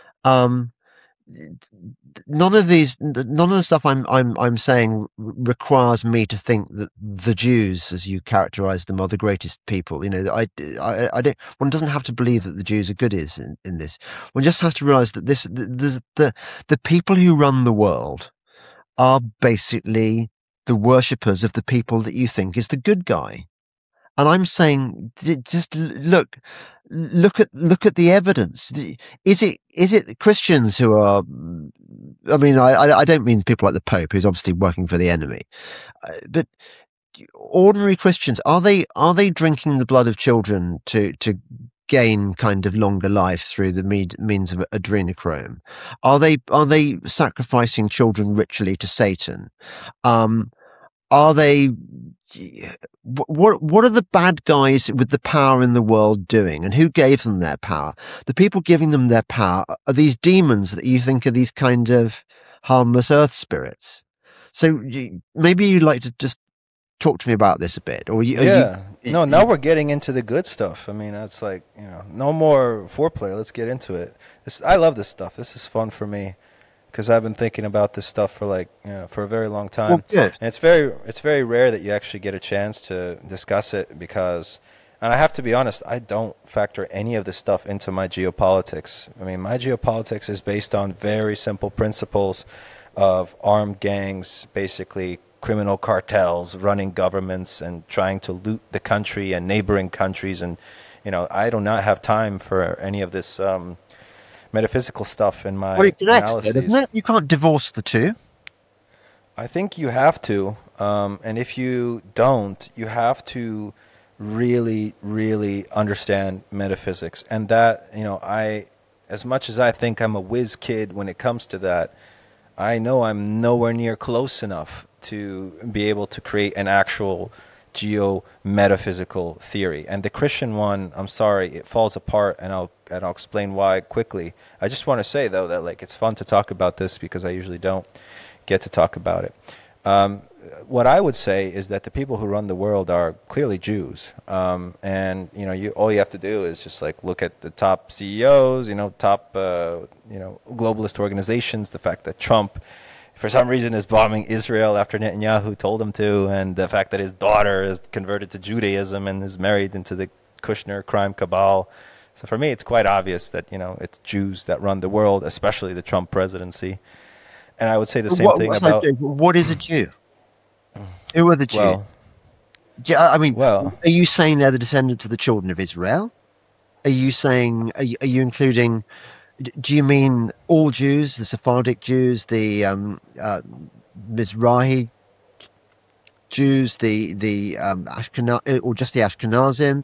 S1: None of the stuff I'm saying requires me to think that the Jews, as you characterize them, are the greatest people. I don't. One doesn't have to believe that the Jews are good in this. One just has to realize that the people who run the world are basically the worshippers of the people that you think is the good guy. And I'm saying, just look at the evidence. Is it Christians who are? I mean, I don't mean people like the Pope, who's obviously working for the enemy, but ordinary Christians, are they drinking the blood of children to gain kind of longer life through the means of adrenochrome? Are they sacrificing children ritually to Satan? Are they? What are the bad guys with the power in the world doing, and who gave them their power? The people giving them their power are these demons that you think are these kind of harmless earth spirits. So maybe you'd like to just talk to me about this a bit, or
S2: now we're getting into the good stuff. I mean, it's like, no more foreplay. Let's get into it. I love this stuff. This is fun for me, because I've been thinking about this stuff for for a very long time.
S1: Well,
S2: and it's very rare that you actually get a chance to discuss it, because, and I have to be honest, I don't factor any of this stuff into my geopolitics. I mean, my geopolitics is based on very simple principles of armed gangs, basically criminal cartels running governments and trying to loot the country and neighboring countries. And, I do not have time for any of this metaphysical stuff in my analysis.
S1: Isn't it? You can't divorce the two.
S2: I think you have to, and if you don't, you have to really, really understand metaphysics. And that, as much as I think I'm a whiz kid when it comes to that, I know I'm nowhere near close enough to be able to create an actual geo-metaphysical theory. And the Christian one, I'm sorry, it falls apart, and I'll explain why quickly. I just want to say, though, that it's fun to talk about this, because I usually don't get to talk about it. What I would say is that the people who run the world are clearly Jews, and all you have to do is just look at the top CEOs, top globalist organizations. The fact that Trump, for some reason, is bombing Israel after Netanyahu told him to, and the fact that his daughter is converted to Judaism and is married into the Kushner crime cabal. So for me, it's quite obvious that it's Jews that run the world, especially the Trump presidency. And I would say the same thing about...
S1: What is a Jew? Who are the Jews? Are you saying they're the descendants of the children of Israel? Are you saying... Are you including... Do you mean all Jews, the Sephardic Jews, the Mizrahi Jews, the Ashkenaz, or just the Ashkenazim?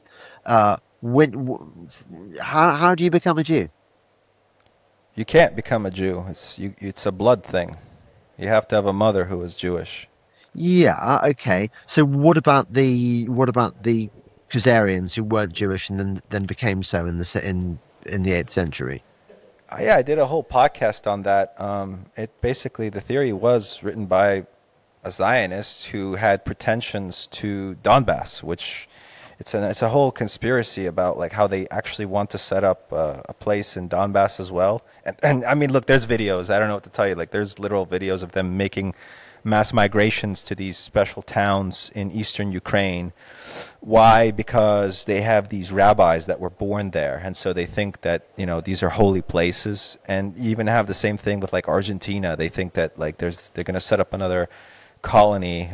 S1: How do you become a Jew?
S2: You can't become a Jew. It's a blood thing. You have to have a mother who is Jewish.
S1: Yeah. Okay. So what about the Khazarians who weren't Jewish and then became so in the 8th century?
S2: Yeah, I did a whole podcast on that. The theory was written by a Zionist who had pretensions to Donbass, which it's a whole conspiracy about like how they actually want to set up a place in Donbass as well. And I mean, look, there's videos. I don't know what to tell you. Like, there's literal videos of them making mass migrations to these special towns in eastern Ukraine. Why? Because they have these rabbis that were born there, and so they think that, you know, these are holy places. And you even have the same thing with like Argentina. They think that like they're going to set up another colony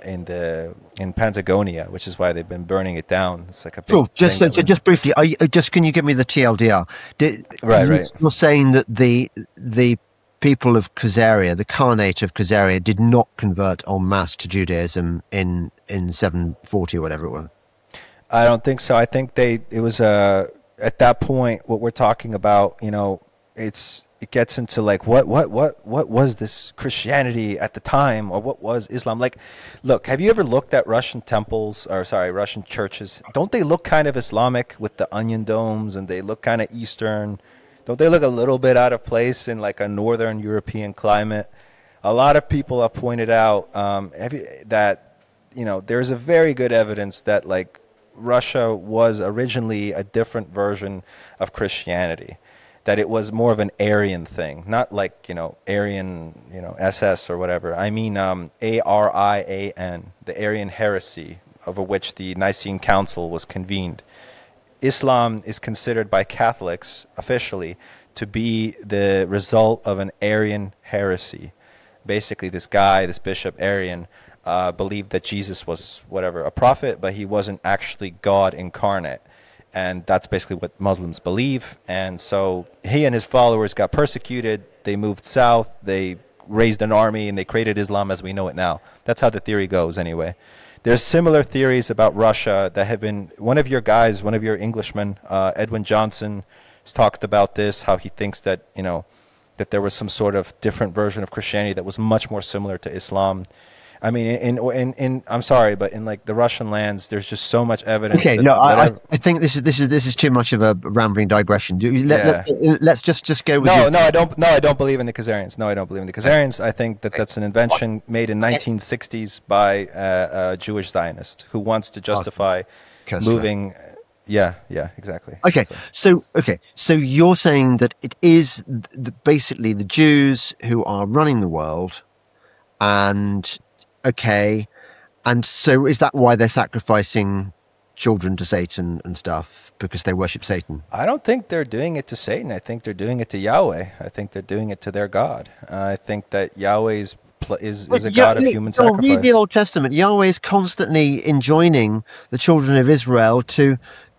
S2: in Patagonia, which is why they've been burning it down. It's like a big
S1: just briefly, can you give me the TLDR?
S2: Right.
S1: You're saying that the people of Khazaria, the Khanate of Khazaria, did not convert en masse to Judaism in 740 or whatever it was?
S2: I don't think so. I think it was at that point, what we're talking about, you know, it gets into like what was this Christianity at the time, or what was Islam? Like, look, have you ever looked at Russian churches? Don't they look kind of Islamic with the onion domes, and they look kind of Eastern? Don't they look a little bit out of place in like a northern European climate? A lot of people have pointed out that, you know, there's a very good evidence that like Russia was originally a different version of Christianity, that it was more of an Aryan thing, not like, you know, Aryan, you know, SS or whatever. I mean, Arian, the Aryan heresy, over which the Nicene Council was convened. Islam is considered by Catholics officially to be the result of an Arian heresy. Basically, this Bishop Arian, believed that Jesus was a prophet, but he wasn't actually God incarnate. And that's basically what Muslims believe. And so he and his followers got persecuted. They moved south. They raised an army, and they created Islam as we know it now. That's how the theory goes anyway. There's similar theories about Russia that have been, one of your Englishmen, Edwin Johnson, has talked about this, how he thinks that, you know, that there was some sort of different version of Christianity that was much more similar to Islam. I mean, in I'm sorry, but in like the Russian lands, there's just so much evidence.
S1: Okay, I think this is too much of a rambling digression. Let's just go with.
S2: I don't believe in the Khazarians. No, I don't believe in the Khazarians. I think that that's an invention made in 1960s by a Jewish Zionist who wants to justify moving. Yeah, exactly.
S1: Okay, so you're saying that it is basically the Jews who are running the world, and. Okay, and so is that why they're sacrificing children to Satan and stuff, because they worship Satan?
S2: I don't think they're doing it to Satan. I think they're doing it to Yahweh. I think they're doing it to their God. I think that Yahweh is a God of human sacrifice.
S1: Read the Old Testament. Yahweh is constantly enjoining the children of Israel to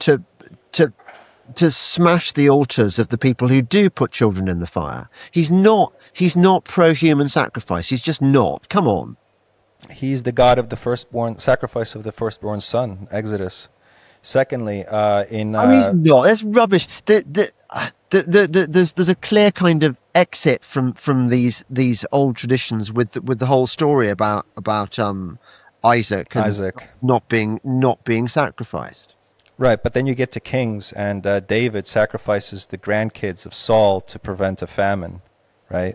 S1: smash the altars of the people who do put children in the fire. He's not pro-human sacrifice. He's just not. Come on.
S2: He's the God of the firstborn, sacrifice of the firstborn son, Exodus. Secondly, he's
S1: not. That's rubbish. There's a clear kind of exit from these old traditions with the whole story about Isaac not being sacrificed.
S2: Right, but then you get to Kings, and David sacrifices the grandkids of Saul to prevent a famine, right?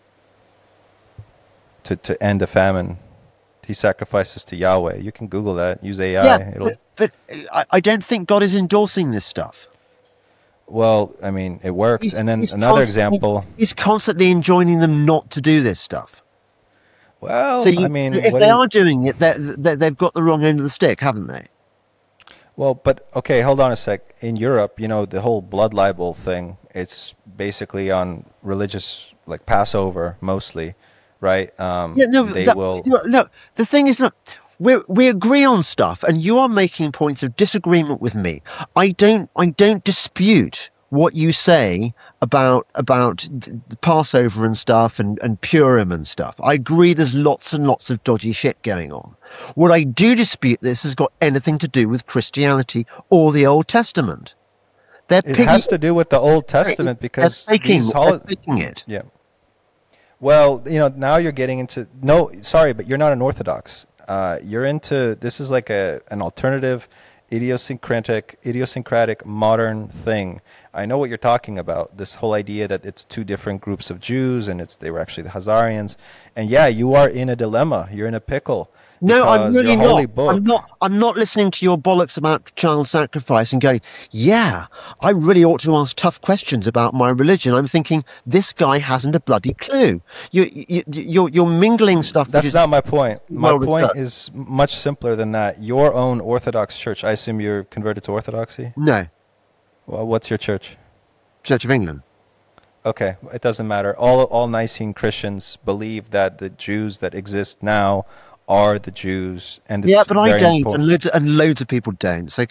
S2: To end a famine. He sacrifices to Yahweh. You can Google that. Use AI.
S1: Yeah, but I don't think God is endorsing this stuff.
S2: Well, I mean, it works. And then another example.
S1: He's constantly enjoining them not to do this stuff.
S2: Well,
S1: so if they are doing it, they've got the wrong end of the stick, haven't they?
S2: Well, but, okay, hold on a sec. In Europe, you know, the whole blood libel thing, it's basically on religious, like Passover, mostly. Right?
S1: Look, the thing is, we agree on stuff, and you are making points of disagreement with me. I don't dispute what you say about the Passover and stuff and Purim and stuff. I agree there's lots and lots of dodgy shit going on. What I do dispute this has got anything to do with Christianity or the Old Testament.
S2: It has to do with the Old Testament because
S1: they're faking it.
S2: Yeah. Well, you know, now you're getting into but you're not an Orthodox. You're into, this is like an alternative, idiosyncratic modern thing. I know what you're talking about. This whole idea that it's two different groups of Jews, and they were actually the Khazarians. And yeah, you are in a dilemma. You're in a pickle.
S1: No, I'm really
S2: holy
S1: not.
S2: book.
S1: I'm not listening to your bollocks about child sacrifice and going, yeah, I really ought to ask tough questions about my religion. I'm thinking this guy hasn't a bloody clue. You're mingling stuff.
S2: That's not my point. My point is much simpler than that. Your own Orthodox church. I assume you're converted to Orthodoxy?
S1: No.
S2: Well, what's your church?
S1: Church of England.
S2: Okay, it doesn't matter. All Nicene Christians believe that the Jews that exist now are the Jews, and it's
S1: but I don't,
S2: important.
S1: and loads of people don't. So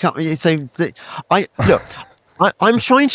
S1: I'm trying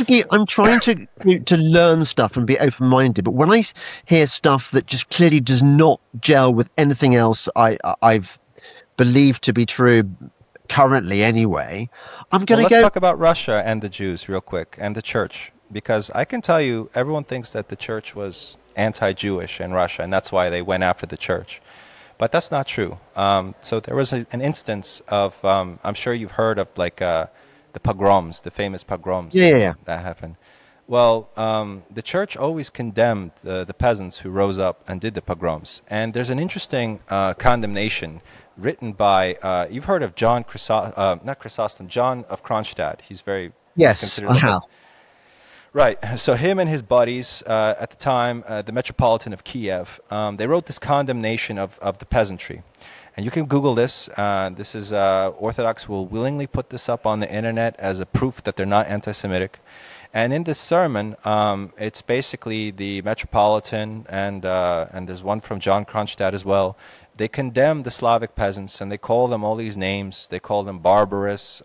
S1: to learn stuff and be open-minded. But when I hear stuff that just clearly does not gel with anything else I've believed to be true currently, anyway, I'm going to go.
S2: Let's talk about Russia and the Jews real quick, and the church, because I can tell you, everyone thinks that the church was anti-Jewish in Russia, and that's why they went after the church. But that's not true. So there was an instance of, I'm sure you've heard of the pogroms, the famous pogroms that happened. Well, the church always condemned the peasants who rose up and did the pogroms. And there's an interesting condemnation written by, you've heard of John of Kronstadt. He's very...
S1: Yes, I have.
S2: Right. So him and his buddies, at the time, the Metropolitan of Kiev, they wrote this condemnation of the peasantry. And you can Google this. This is Orthodox will willingly put this up on the internet as a proof that they're not anti-Semitic. And in this sermon, it's basically the Metropolitan, and there's one from John Kronstadt as well. They condemn the Slavic peasants, and they call them all these names. They call them barbarous,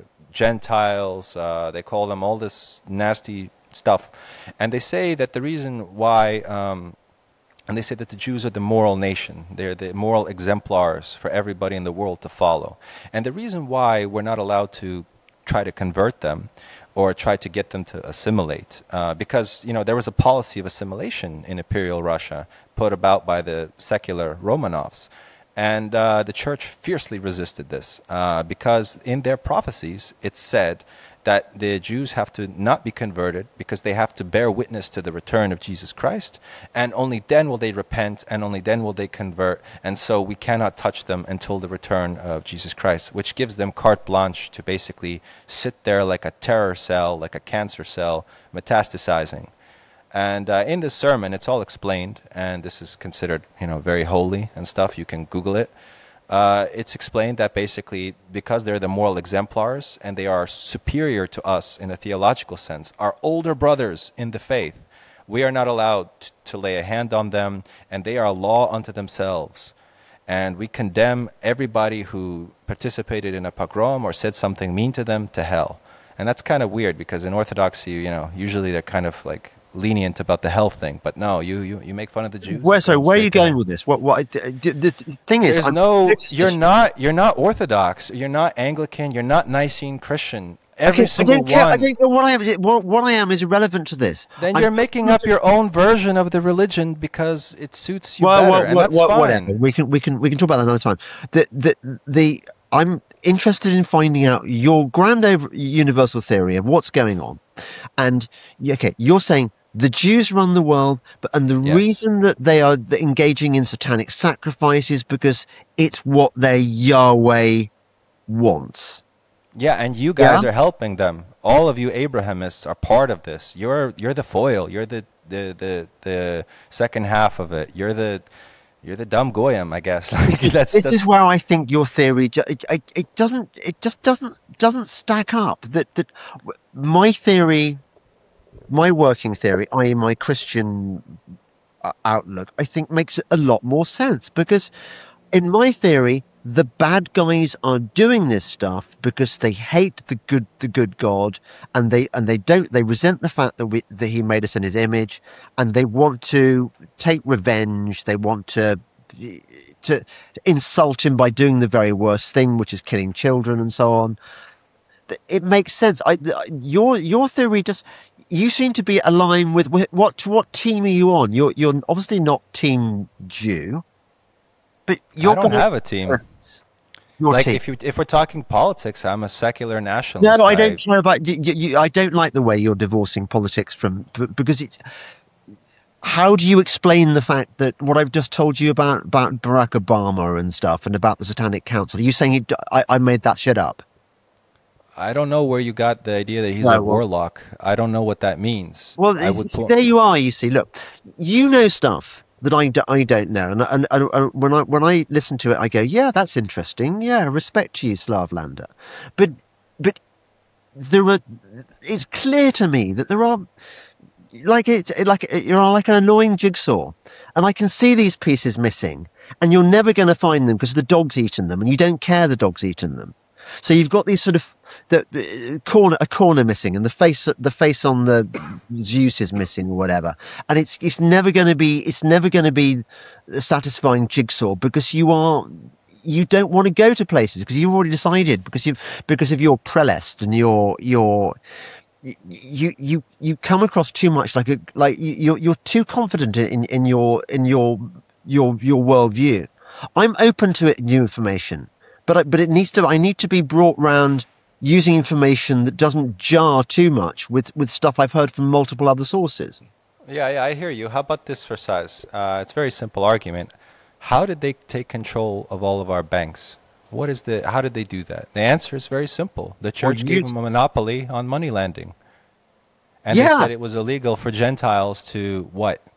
S2: Gentiles. They call them all this nasty stuff. And they say that the reason why... and they say that the Jews are the moral nation. They're the moral exemplars for everybody in the world to follow. And the reason why we're not allowed to try to convert them or try to get them to assimilate, because there was a policy of assimilation in Imperial Russia put about by the secular Romanovs. And the church fiercely resisted this because in their prophecies it said that the Jews have to not be converted because they have to bear witness to the return of Jesus Christ, and only then will they repent, and only then will they convert, and so we cannot touch them until the return of Jesus Christ, which gives them carte blanche to basically sit there like a terror cell, like a cancer cell, metastasizing. And in this sermon, it's all explained, and this is considered, very holy and stuff. You can Google it. It's explained that basically because they're the moral exemplars and they are superior to us in a theological sense, our older brothers in the faith, we are not allowed to lay a hand on them, and they are a law unto themselves. And we condemn everybody who participated in a pogrom or said something mean to them to hell. And that's kind of weird because in Orthodoxy, usually they're kind of like lenient about the hell thing, but no, you make fun of the Jews.
S1: Where are you going with this? What the thing is,
S2: you're not Orthodox, you're not Anglican, you're not Nicene Christian. Every single one.
S1: I don't know what I am. What I am is irrelevant to this.
S2: Then you're making up your own version of the religion because it suits you better, and that's fine.
S1: Whatever. We can talk about that another time. I'm interested in finding out your grand universal theory of what's going on, and you're saying the Jews run the world, and the reason that they are engaging in satanic sacrifices because it's what their Yahweh wants.
S2: Yeah, and you guys are helping them. All of you Abrahamists are part of this. You're the foil. You're the second half of it. You're the dumb goyim, I guess. This
S1: is where I think your theory it just doesn't stack up. That my theory, my working theory, i.e. my Christian outlook, I think makes a lot more sense, because in my theory, the bad guys are doing this stuff because they hate the good God, and they resent the fact that he made us in his image, and they want to take revenge. They want to insult him by doing the very worst thing, which is killing children and so on. It makes sense. Your theory just, you seem to be aligned with what team are you on? You're obviously not Team Jew, but I
S2: don't have a team. If we're talking politics, I'm a secular nationalist.
S1: No, I don't care about you. I don't like the way you're divorcing politics from, because it's. how do you explain the fact that what I've just told you about Barack Obama and stuff and about the Satanic Council? Are you saying I made that shit up?
S2: I don't know where you got the idea that he's a warlock. I don't know what that means.
S1: Well, there you are. You see, look, you know stuff that I don't know, and when I listen to it, I go, yeah, that's interesting. Yeah, respect to you, Slavlander. But it's clear to me that there are you're like an annoying jigsaw, and I can see these pieces missing, and you're never going to find them because the dog's eaten them, and you don't care the dog's eaten them. So you've got these sort of a corner missing, and the face on the Zeus is missing, or whatever. And it's never going to be a satisfying jigsaw because you don't want to go to places because you've already decided because of your prelest and you come across too much you're too confident in your worldview. I'm open to new information. But I need to be brought round using information that doesn't jar too much with stuff I've heard from multiple other sources.
S2: Yeah, I hear you. How about this for size? It's a very simple argument. How did they take control of all of our banks? How did they do that? The answer is very simple. The church gave them a monopoly on money lending. And they said it was illegal for Gentiles to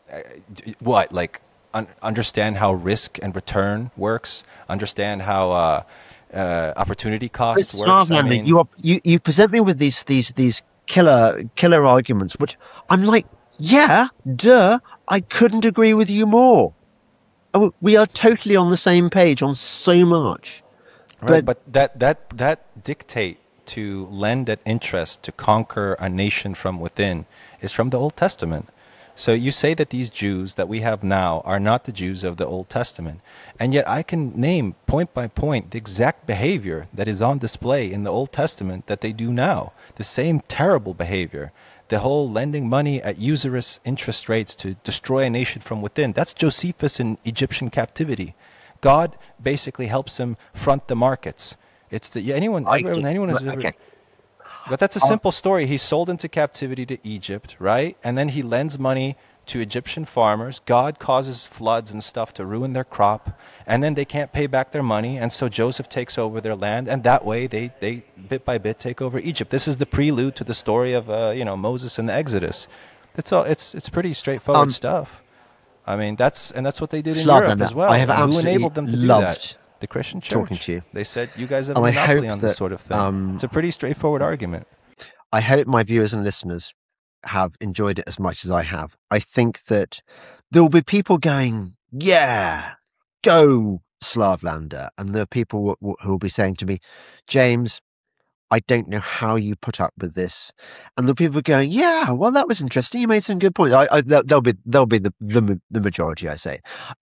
S2: understand how risk and return works, understand how opportunity costs works.
S1: I mean, you present me with these killer arguments, which I'm like, yeah, duh, I couldn't agree with you more. We are totally on the same page on so much.
S2: Right, but that dictate to lend at interest to conquer a nation from within is from the Old Testament. So you say that these Jews that we have now are not the Jews of the Old Testament. And yet I can name point by point the exact behavior that is on display in the Old Testament that they do now. The same terrible behavior. The whole lending money at usurious interest rates to destroy a nation from within. That's Josephus in Egyptian captivity. God basically helps him front the markets. It's anyone has ever...
S1: Okay.
S2: But that's a simple story. He's sold into captivity to Egypt, right? And then he lends money to Egyptian farmers. God causes floods and stuff to ruin their crop. And then they can't pay back their money. And so Joseph takes over their land. And that way they bit by bit take over Egypt. This is the prelude to the story of Moses and the Exodus. It's pretty straightforward stuff. I mean, that's what they did in Europe as well.
S1: I have absolutely
S2: who enabled them to do that? The Christian church.
S1: Talking to you.
S2: They said, you guys have a monopoly on this sort of thing. It's a pretty straightforward argument.
S1: I hope my viewers and listeners have enjoyed it as much as I have. I think that there will be people going, yeah, go Slavlander. And there are people who will be saying to me, James, I don't know how you put up with this. And the people going, yeah, well, that was interesting. You made some good points. They'll be the majority, I say.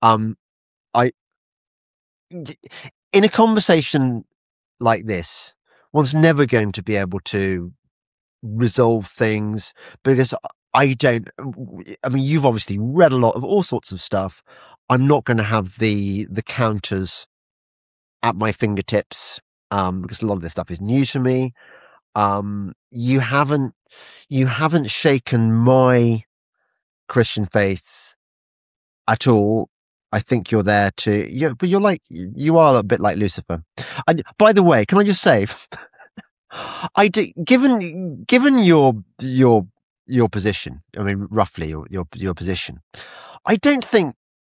S1: In a conversation like this, one's never going to be able to resolve things because I mean, you've obviously read a lot of all sorts of stuff. I'm not going to have the counters at my fingertips because a lot of this stuff is new to me. You haven't shaken my Christian faith at all. I think you're there but you are a bit like Lucifer. And by the way, can I just say, given your position, I mean, roughly your position, I don't think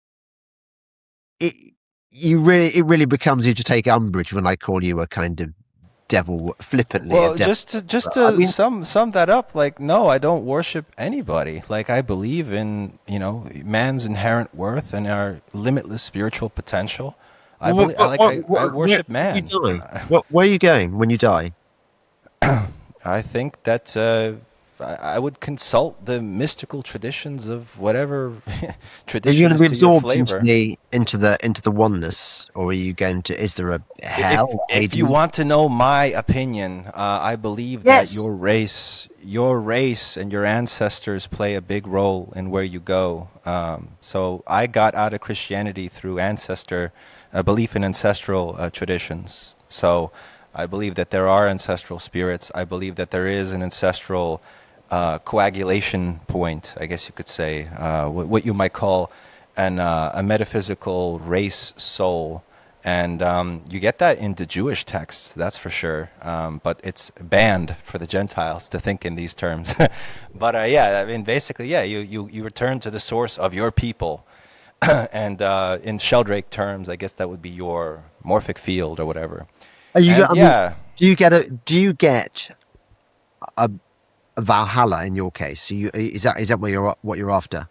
S1: it really becomes you to take umbrage when I call you a kind of devil flippantly.
S2: Well, just to sum that up, no, I don't worship anybody. I believe in man's inherent worth and our limitless spiritual potential. I worship man.
S1: Where are you going when you die?
S2: I think that I would consult the mystical traditions of whatever tradition.
S1: Are you going to be absorbed
S2: flavor.
S1: into the oneness, or are you going to? Is there a hell?
S2: If you want to know my opinion, I believe that your race, and your ancestors play a big role in where you go. So I got out of Christianity through a belief in ancestral traditions. So I believe that there are ancestral spirits. I believe that there is an ancestral coagulation point, I guess you could say, what you might call a metaphysical race soul. And you get that in the Jewish texts, that's for sure. But it's banned for the Gentiles to think in these terms. But yeah, I mean, basically, yeah, you return to the source of your people. And in Sheldrake terms, I guess that would be your morphic field or whatever.
S1: Do you get a Valhalla in your case? Is that what you're after?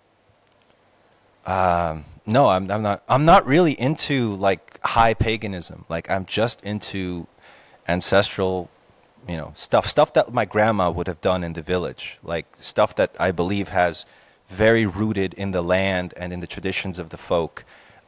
S2: No, I'm not. I'm not really into like high paganism. Like I'm just into ancestral, stuff that my grandma would have done in the village, like stuff that I believe has very rooted in the land and in the traditions of the folk,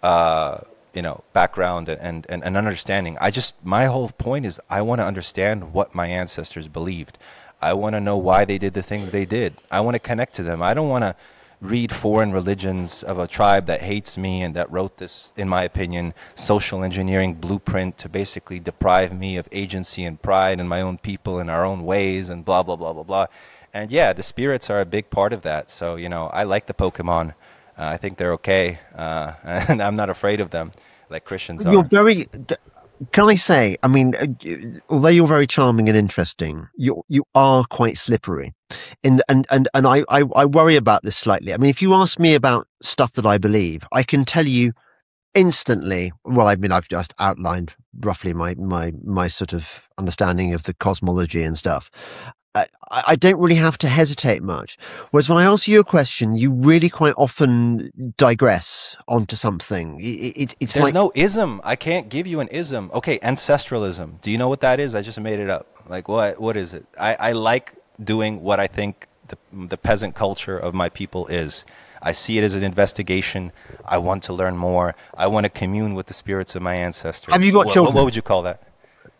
S2: background and understanding. My whole point is I want to understand what my ancestors believed. I want to know why they did the things they did. I want to connect to them. I don't want to read foreign religions of a tribe that hates me and that wrote this, in my opinion, social engineering blueprint to basically deprive me of agency and pride in my own people and our own ways and blah, blah, blah, blah, blah. And yeah, the spirits are a big part of that. So, I like the Pokemon. I think they're okay. And I'm not afraid of them like Christians are.
S1: Can I say, I mean, although you're very charming and interesting, you are quite slippery. And I worry about this slightly. I mean, if you ask me about stuff that I believe, I can tell you instantly. Well, I mean, I've just outlined roughly my sort of understanding of the cosmology and stuff. I don't really have to hesitate much. Whereas when I ask you a question, you really quite often digress onto something. It's
S2: There's no ism. I can't give you an ism. Okay, ancestralism. Do you know what that is? I just made it up. Like, what is it? I like doing what I think the peasant culture of my people is. I see it as an investigation. I want to learn more. I want to commune with the spirits of my ancestors.
S1: Have you got children?
S2: What would you call that?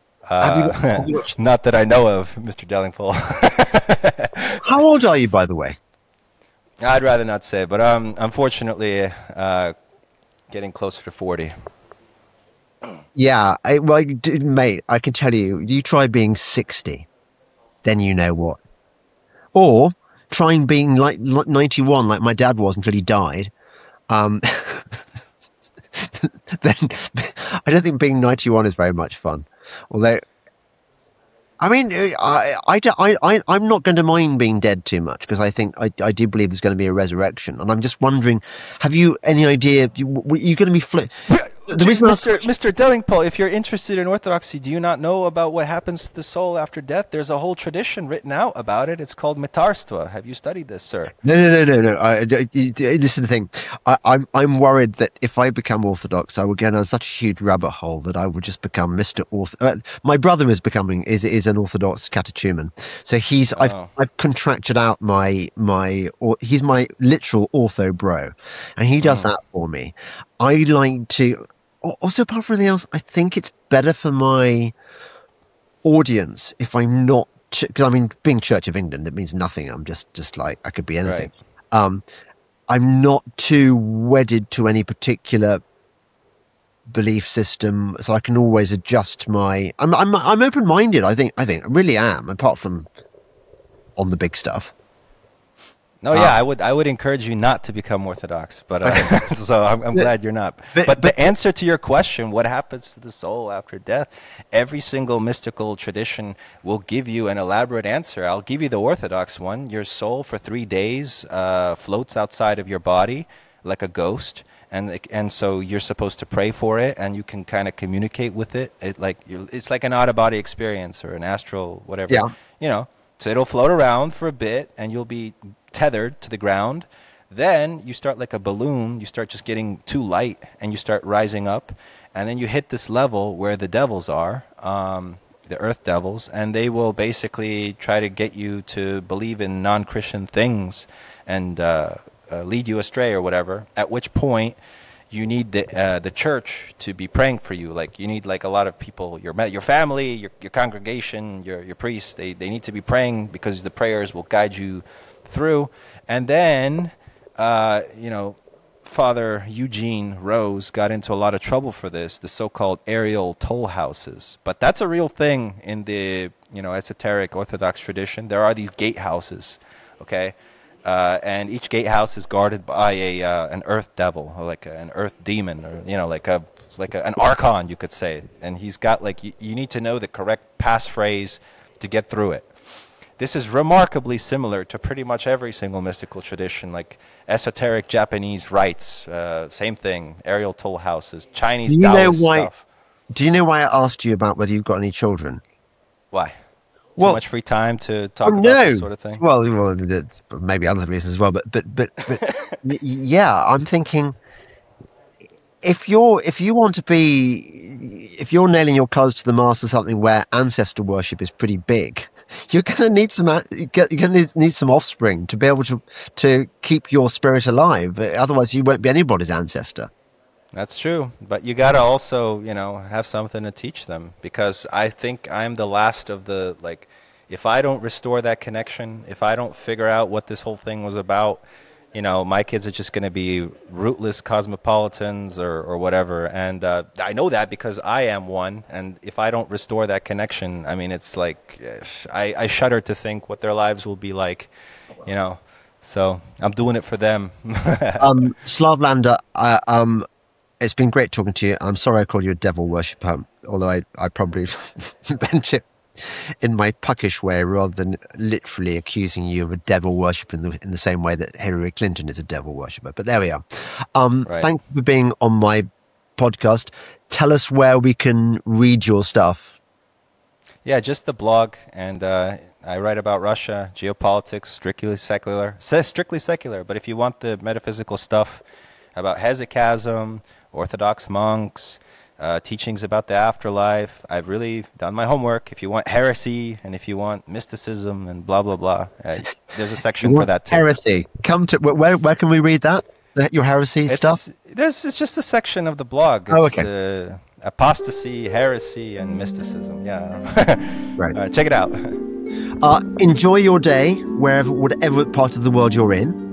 S2: Not that I know of, Mr. Dellingpole.
S1: How old are you, by the way?
S2: I'd rather not say, but unfortunately, getting closer to 40.
S1: Yeah, mate, I can tell you, you try being 60, then you know what. Or trying being like 91, like my dad was until he died. Then I don't think being 91 is very much fun. Although, I mean, I'm not going to mind being dead too much because I think I do believe there's going to be a resurrection. And I'm just wondering, have you any idea? You're going to be
S2: Mr. Dellingpole, if you're interested in orthodoxy, do you not know about what happens to the soul after death? There's a whole tradition written out about it. It's called Mitarstva. Have you studied this, sir?
S1: No. This is the thing. I'm worried that if I become Orthodox, I will get on such a huge rabbit hole that I will just become Mr. My brother is an Orthodox catechumen. So I've contracted out he's my literal ortho bro, and he does that for me. I like to. Also, apart from anything else, I think it's better for my audience if I'm not, because I mean, being Church of England, it means nothing. I'm just like, I could be anything. Right. I'm not too wedded to any particular belief system, so I can always adjust I'm open-minded. I think I really am, apart from on the big stuff.
S2: No, yeah, I would encourage you not to become Orthodox, but so I'm glad you're not. But the answer to your question, what happens to the soul after death? Every single mystical tradition will give you an elaborate answer. I'll give you the Orthodox one. Your soul for 3 days floats outside of your body like a ghost, and so you're supposed to pray for it, and you can kind of communicate with it. It's like an out-of-body experience or an astral whatever.
S1: Yeah.
S2: So it'll float around for a bit, and you'll be tethered to the ground. Then you start like a balloon. You start just getting too light, and you start rising up, and then you hit this level where the devils are, the earth devils, and they will basically try to get you to believe in non-Christian things and lead you astray or whatever. At which point you need the church to be praying for you. Like you need like a lot of people, your family, your congregation, your priests. They need to be praying because the prayers will guide you through. And then Father Eugene Rose got into a lot of trouble for this, the so-called aerial toll houses. But that's a real thing in the esoteric Orthodox tradition. There are these gatehouses okay? And each gatehouse is guarded by an earth devil, or like an earth demon, or like an archon, you could say. And he's got you need to know the correct passphrase to get through it. This is remarkably similar to pretty much every single mystical tradition, like esoteric Japanese rites, same thing, aerial toll houses, Chinese Taoist stuff.
S1: Do you know why I asked you about whether you've got any children?
S2: Why? Too much free time to talk about this sort of thing?
S1: Well, maybe other reasons as well. But yeah, I'm thinking if you're nailing your clothes to the mast or something where ancestor worship is pretty big, you're going to need some offspring to be able to keep your spirit alive. Otherwise, you won't be anybody's ancestor.
S2: That's true, but you gotta also, have something to teach them, because I think I'm the last of the, if I don't restore that connection, if I don't figure out what this whole thing was about, my kids are just gonna be rootless cosmopolitans or whatever, and I know that because I am one, and if I don't restore that connection, I mean, it's I shudder to think what their lives will be like, so I'm doing it for them.
S1: Slavlander, it's been great talking to you. I'm sorry I called you a devil worshipper, although I probably meant it in my puckish way rather than literally accusing you of a devil worship in the same way that Hillary Clinton is a devil worshipper. But there we are.
S2: Right.
S1: Thank you for being on my podcast. Tell us where we can read your stuff.
S2: Yeah, just the blog, and I write about Russia, geopolitics, strictly secular. It says strictly secular, but if you want the metaphysical stuff about hesychasm, Orthodox monks, teachings about the afterlife, I've really done my homework. If you want heresy and if you want mysticism and blah, blah, blah, there's a section for that too.
S1: Heresy. Come to where can we read that? Your heresy stuff?
S2: It's just a section of the blog. It's,
S1: okay.
S2: Apostasy, heresy, and mysticism. Yeah.
S1: Right.
S2: Check it out.
S1: Enjoy your day, whatever part of the world you're in.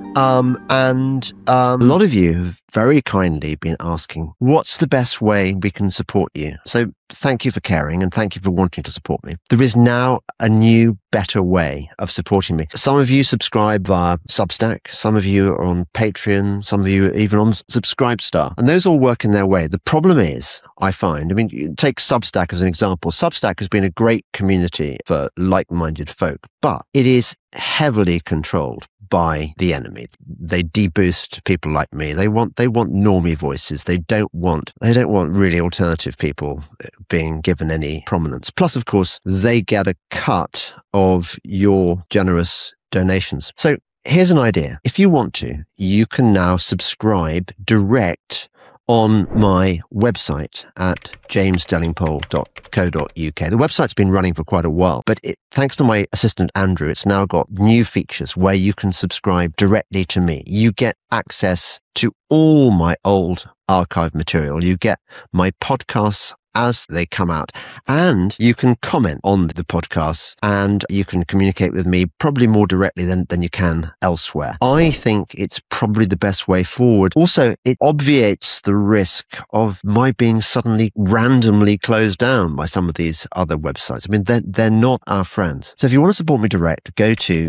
S1: And a lot of you have very kindly been asking, what's the best way we can support you? So thank you for caring, and thank you for wanting to support me. There is now a new, better way of supporting me. Some of you subscribe via Substack. Some of you are on Patreon. Some of you are even on Subscribestar. And those all work in their way. The problem is, I find, take Substack as an example. Substack has been a great community for like-minded folk, but it is heavily controlled by the enemy. They deboost people like me. They want normie voices. They don't want really alternative people being given any prominence. Plus, of course, they get a cut of your generous donations. So here's an idea. If you want to, you can now subscribe direct on my website at jamesdellingpole.co.uk. The website's been running for quite a while, but thanks to my assistant Andrew, it's now got new features where you can subscribe directly to me. You get access to all my old archive material. You get my podcasts as they come out, and you can comment on the podcasts, and you can communicate with me probably more directly than you can elsewhere. I think it's probably the best way forward. Also, it obviates the risk of my being suddenly randomly closed down by some of these other websites. They're not our friends. So if you want to support me direct, go to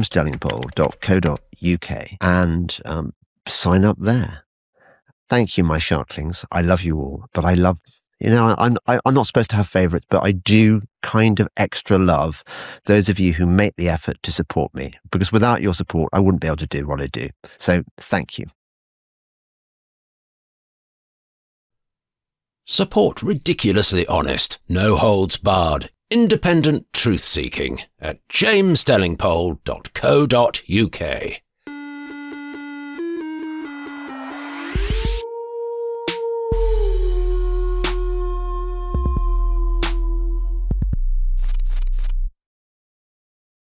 S1: jamesdellingpole.co.uk and sign up there. Thank you, my sharklings. I love you all, but I love... I'm not supposed to have favorites, but I do kind of extra love those of you who make the effort to support me, because without your support, I wouldn't be able to do what I do. So thank you.
S3: Support ridiculously honest, no holds barred, independent truth seeking at jamesdellingpole.co.uk.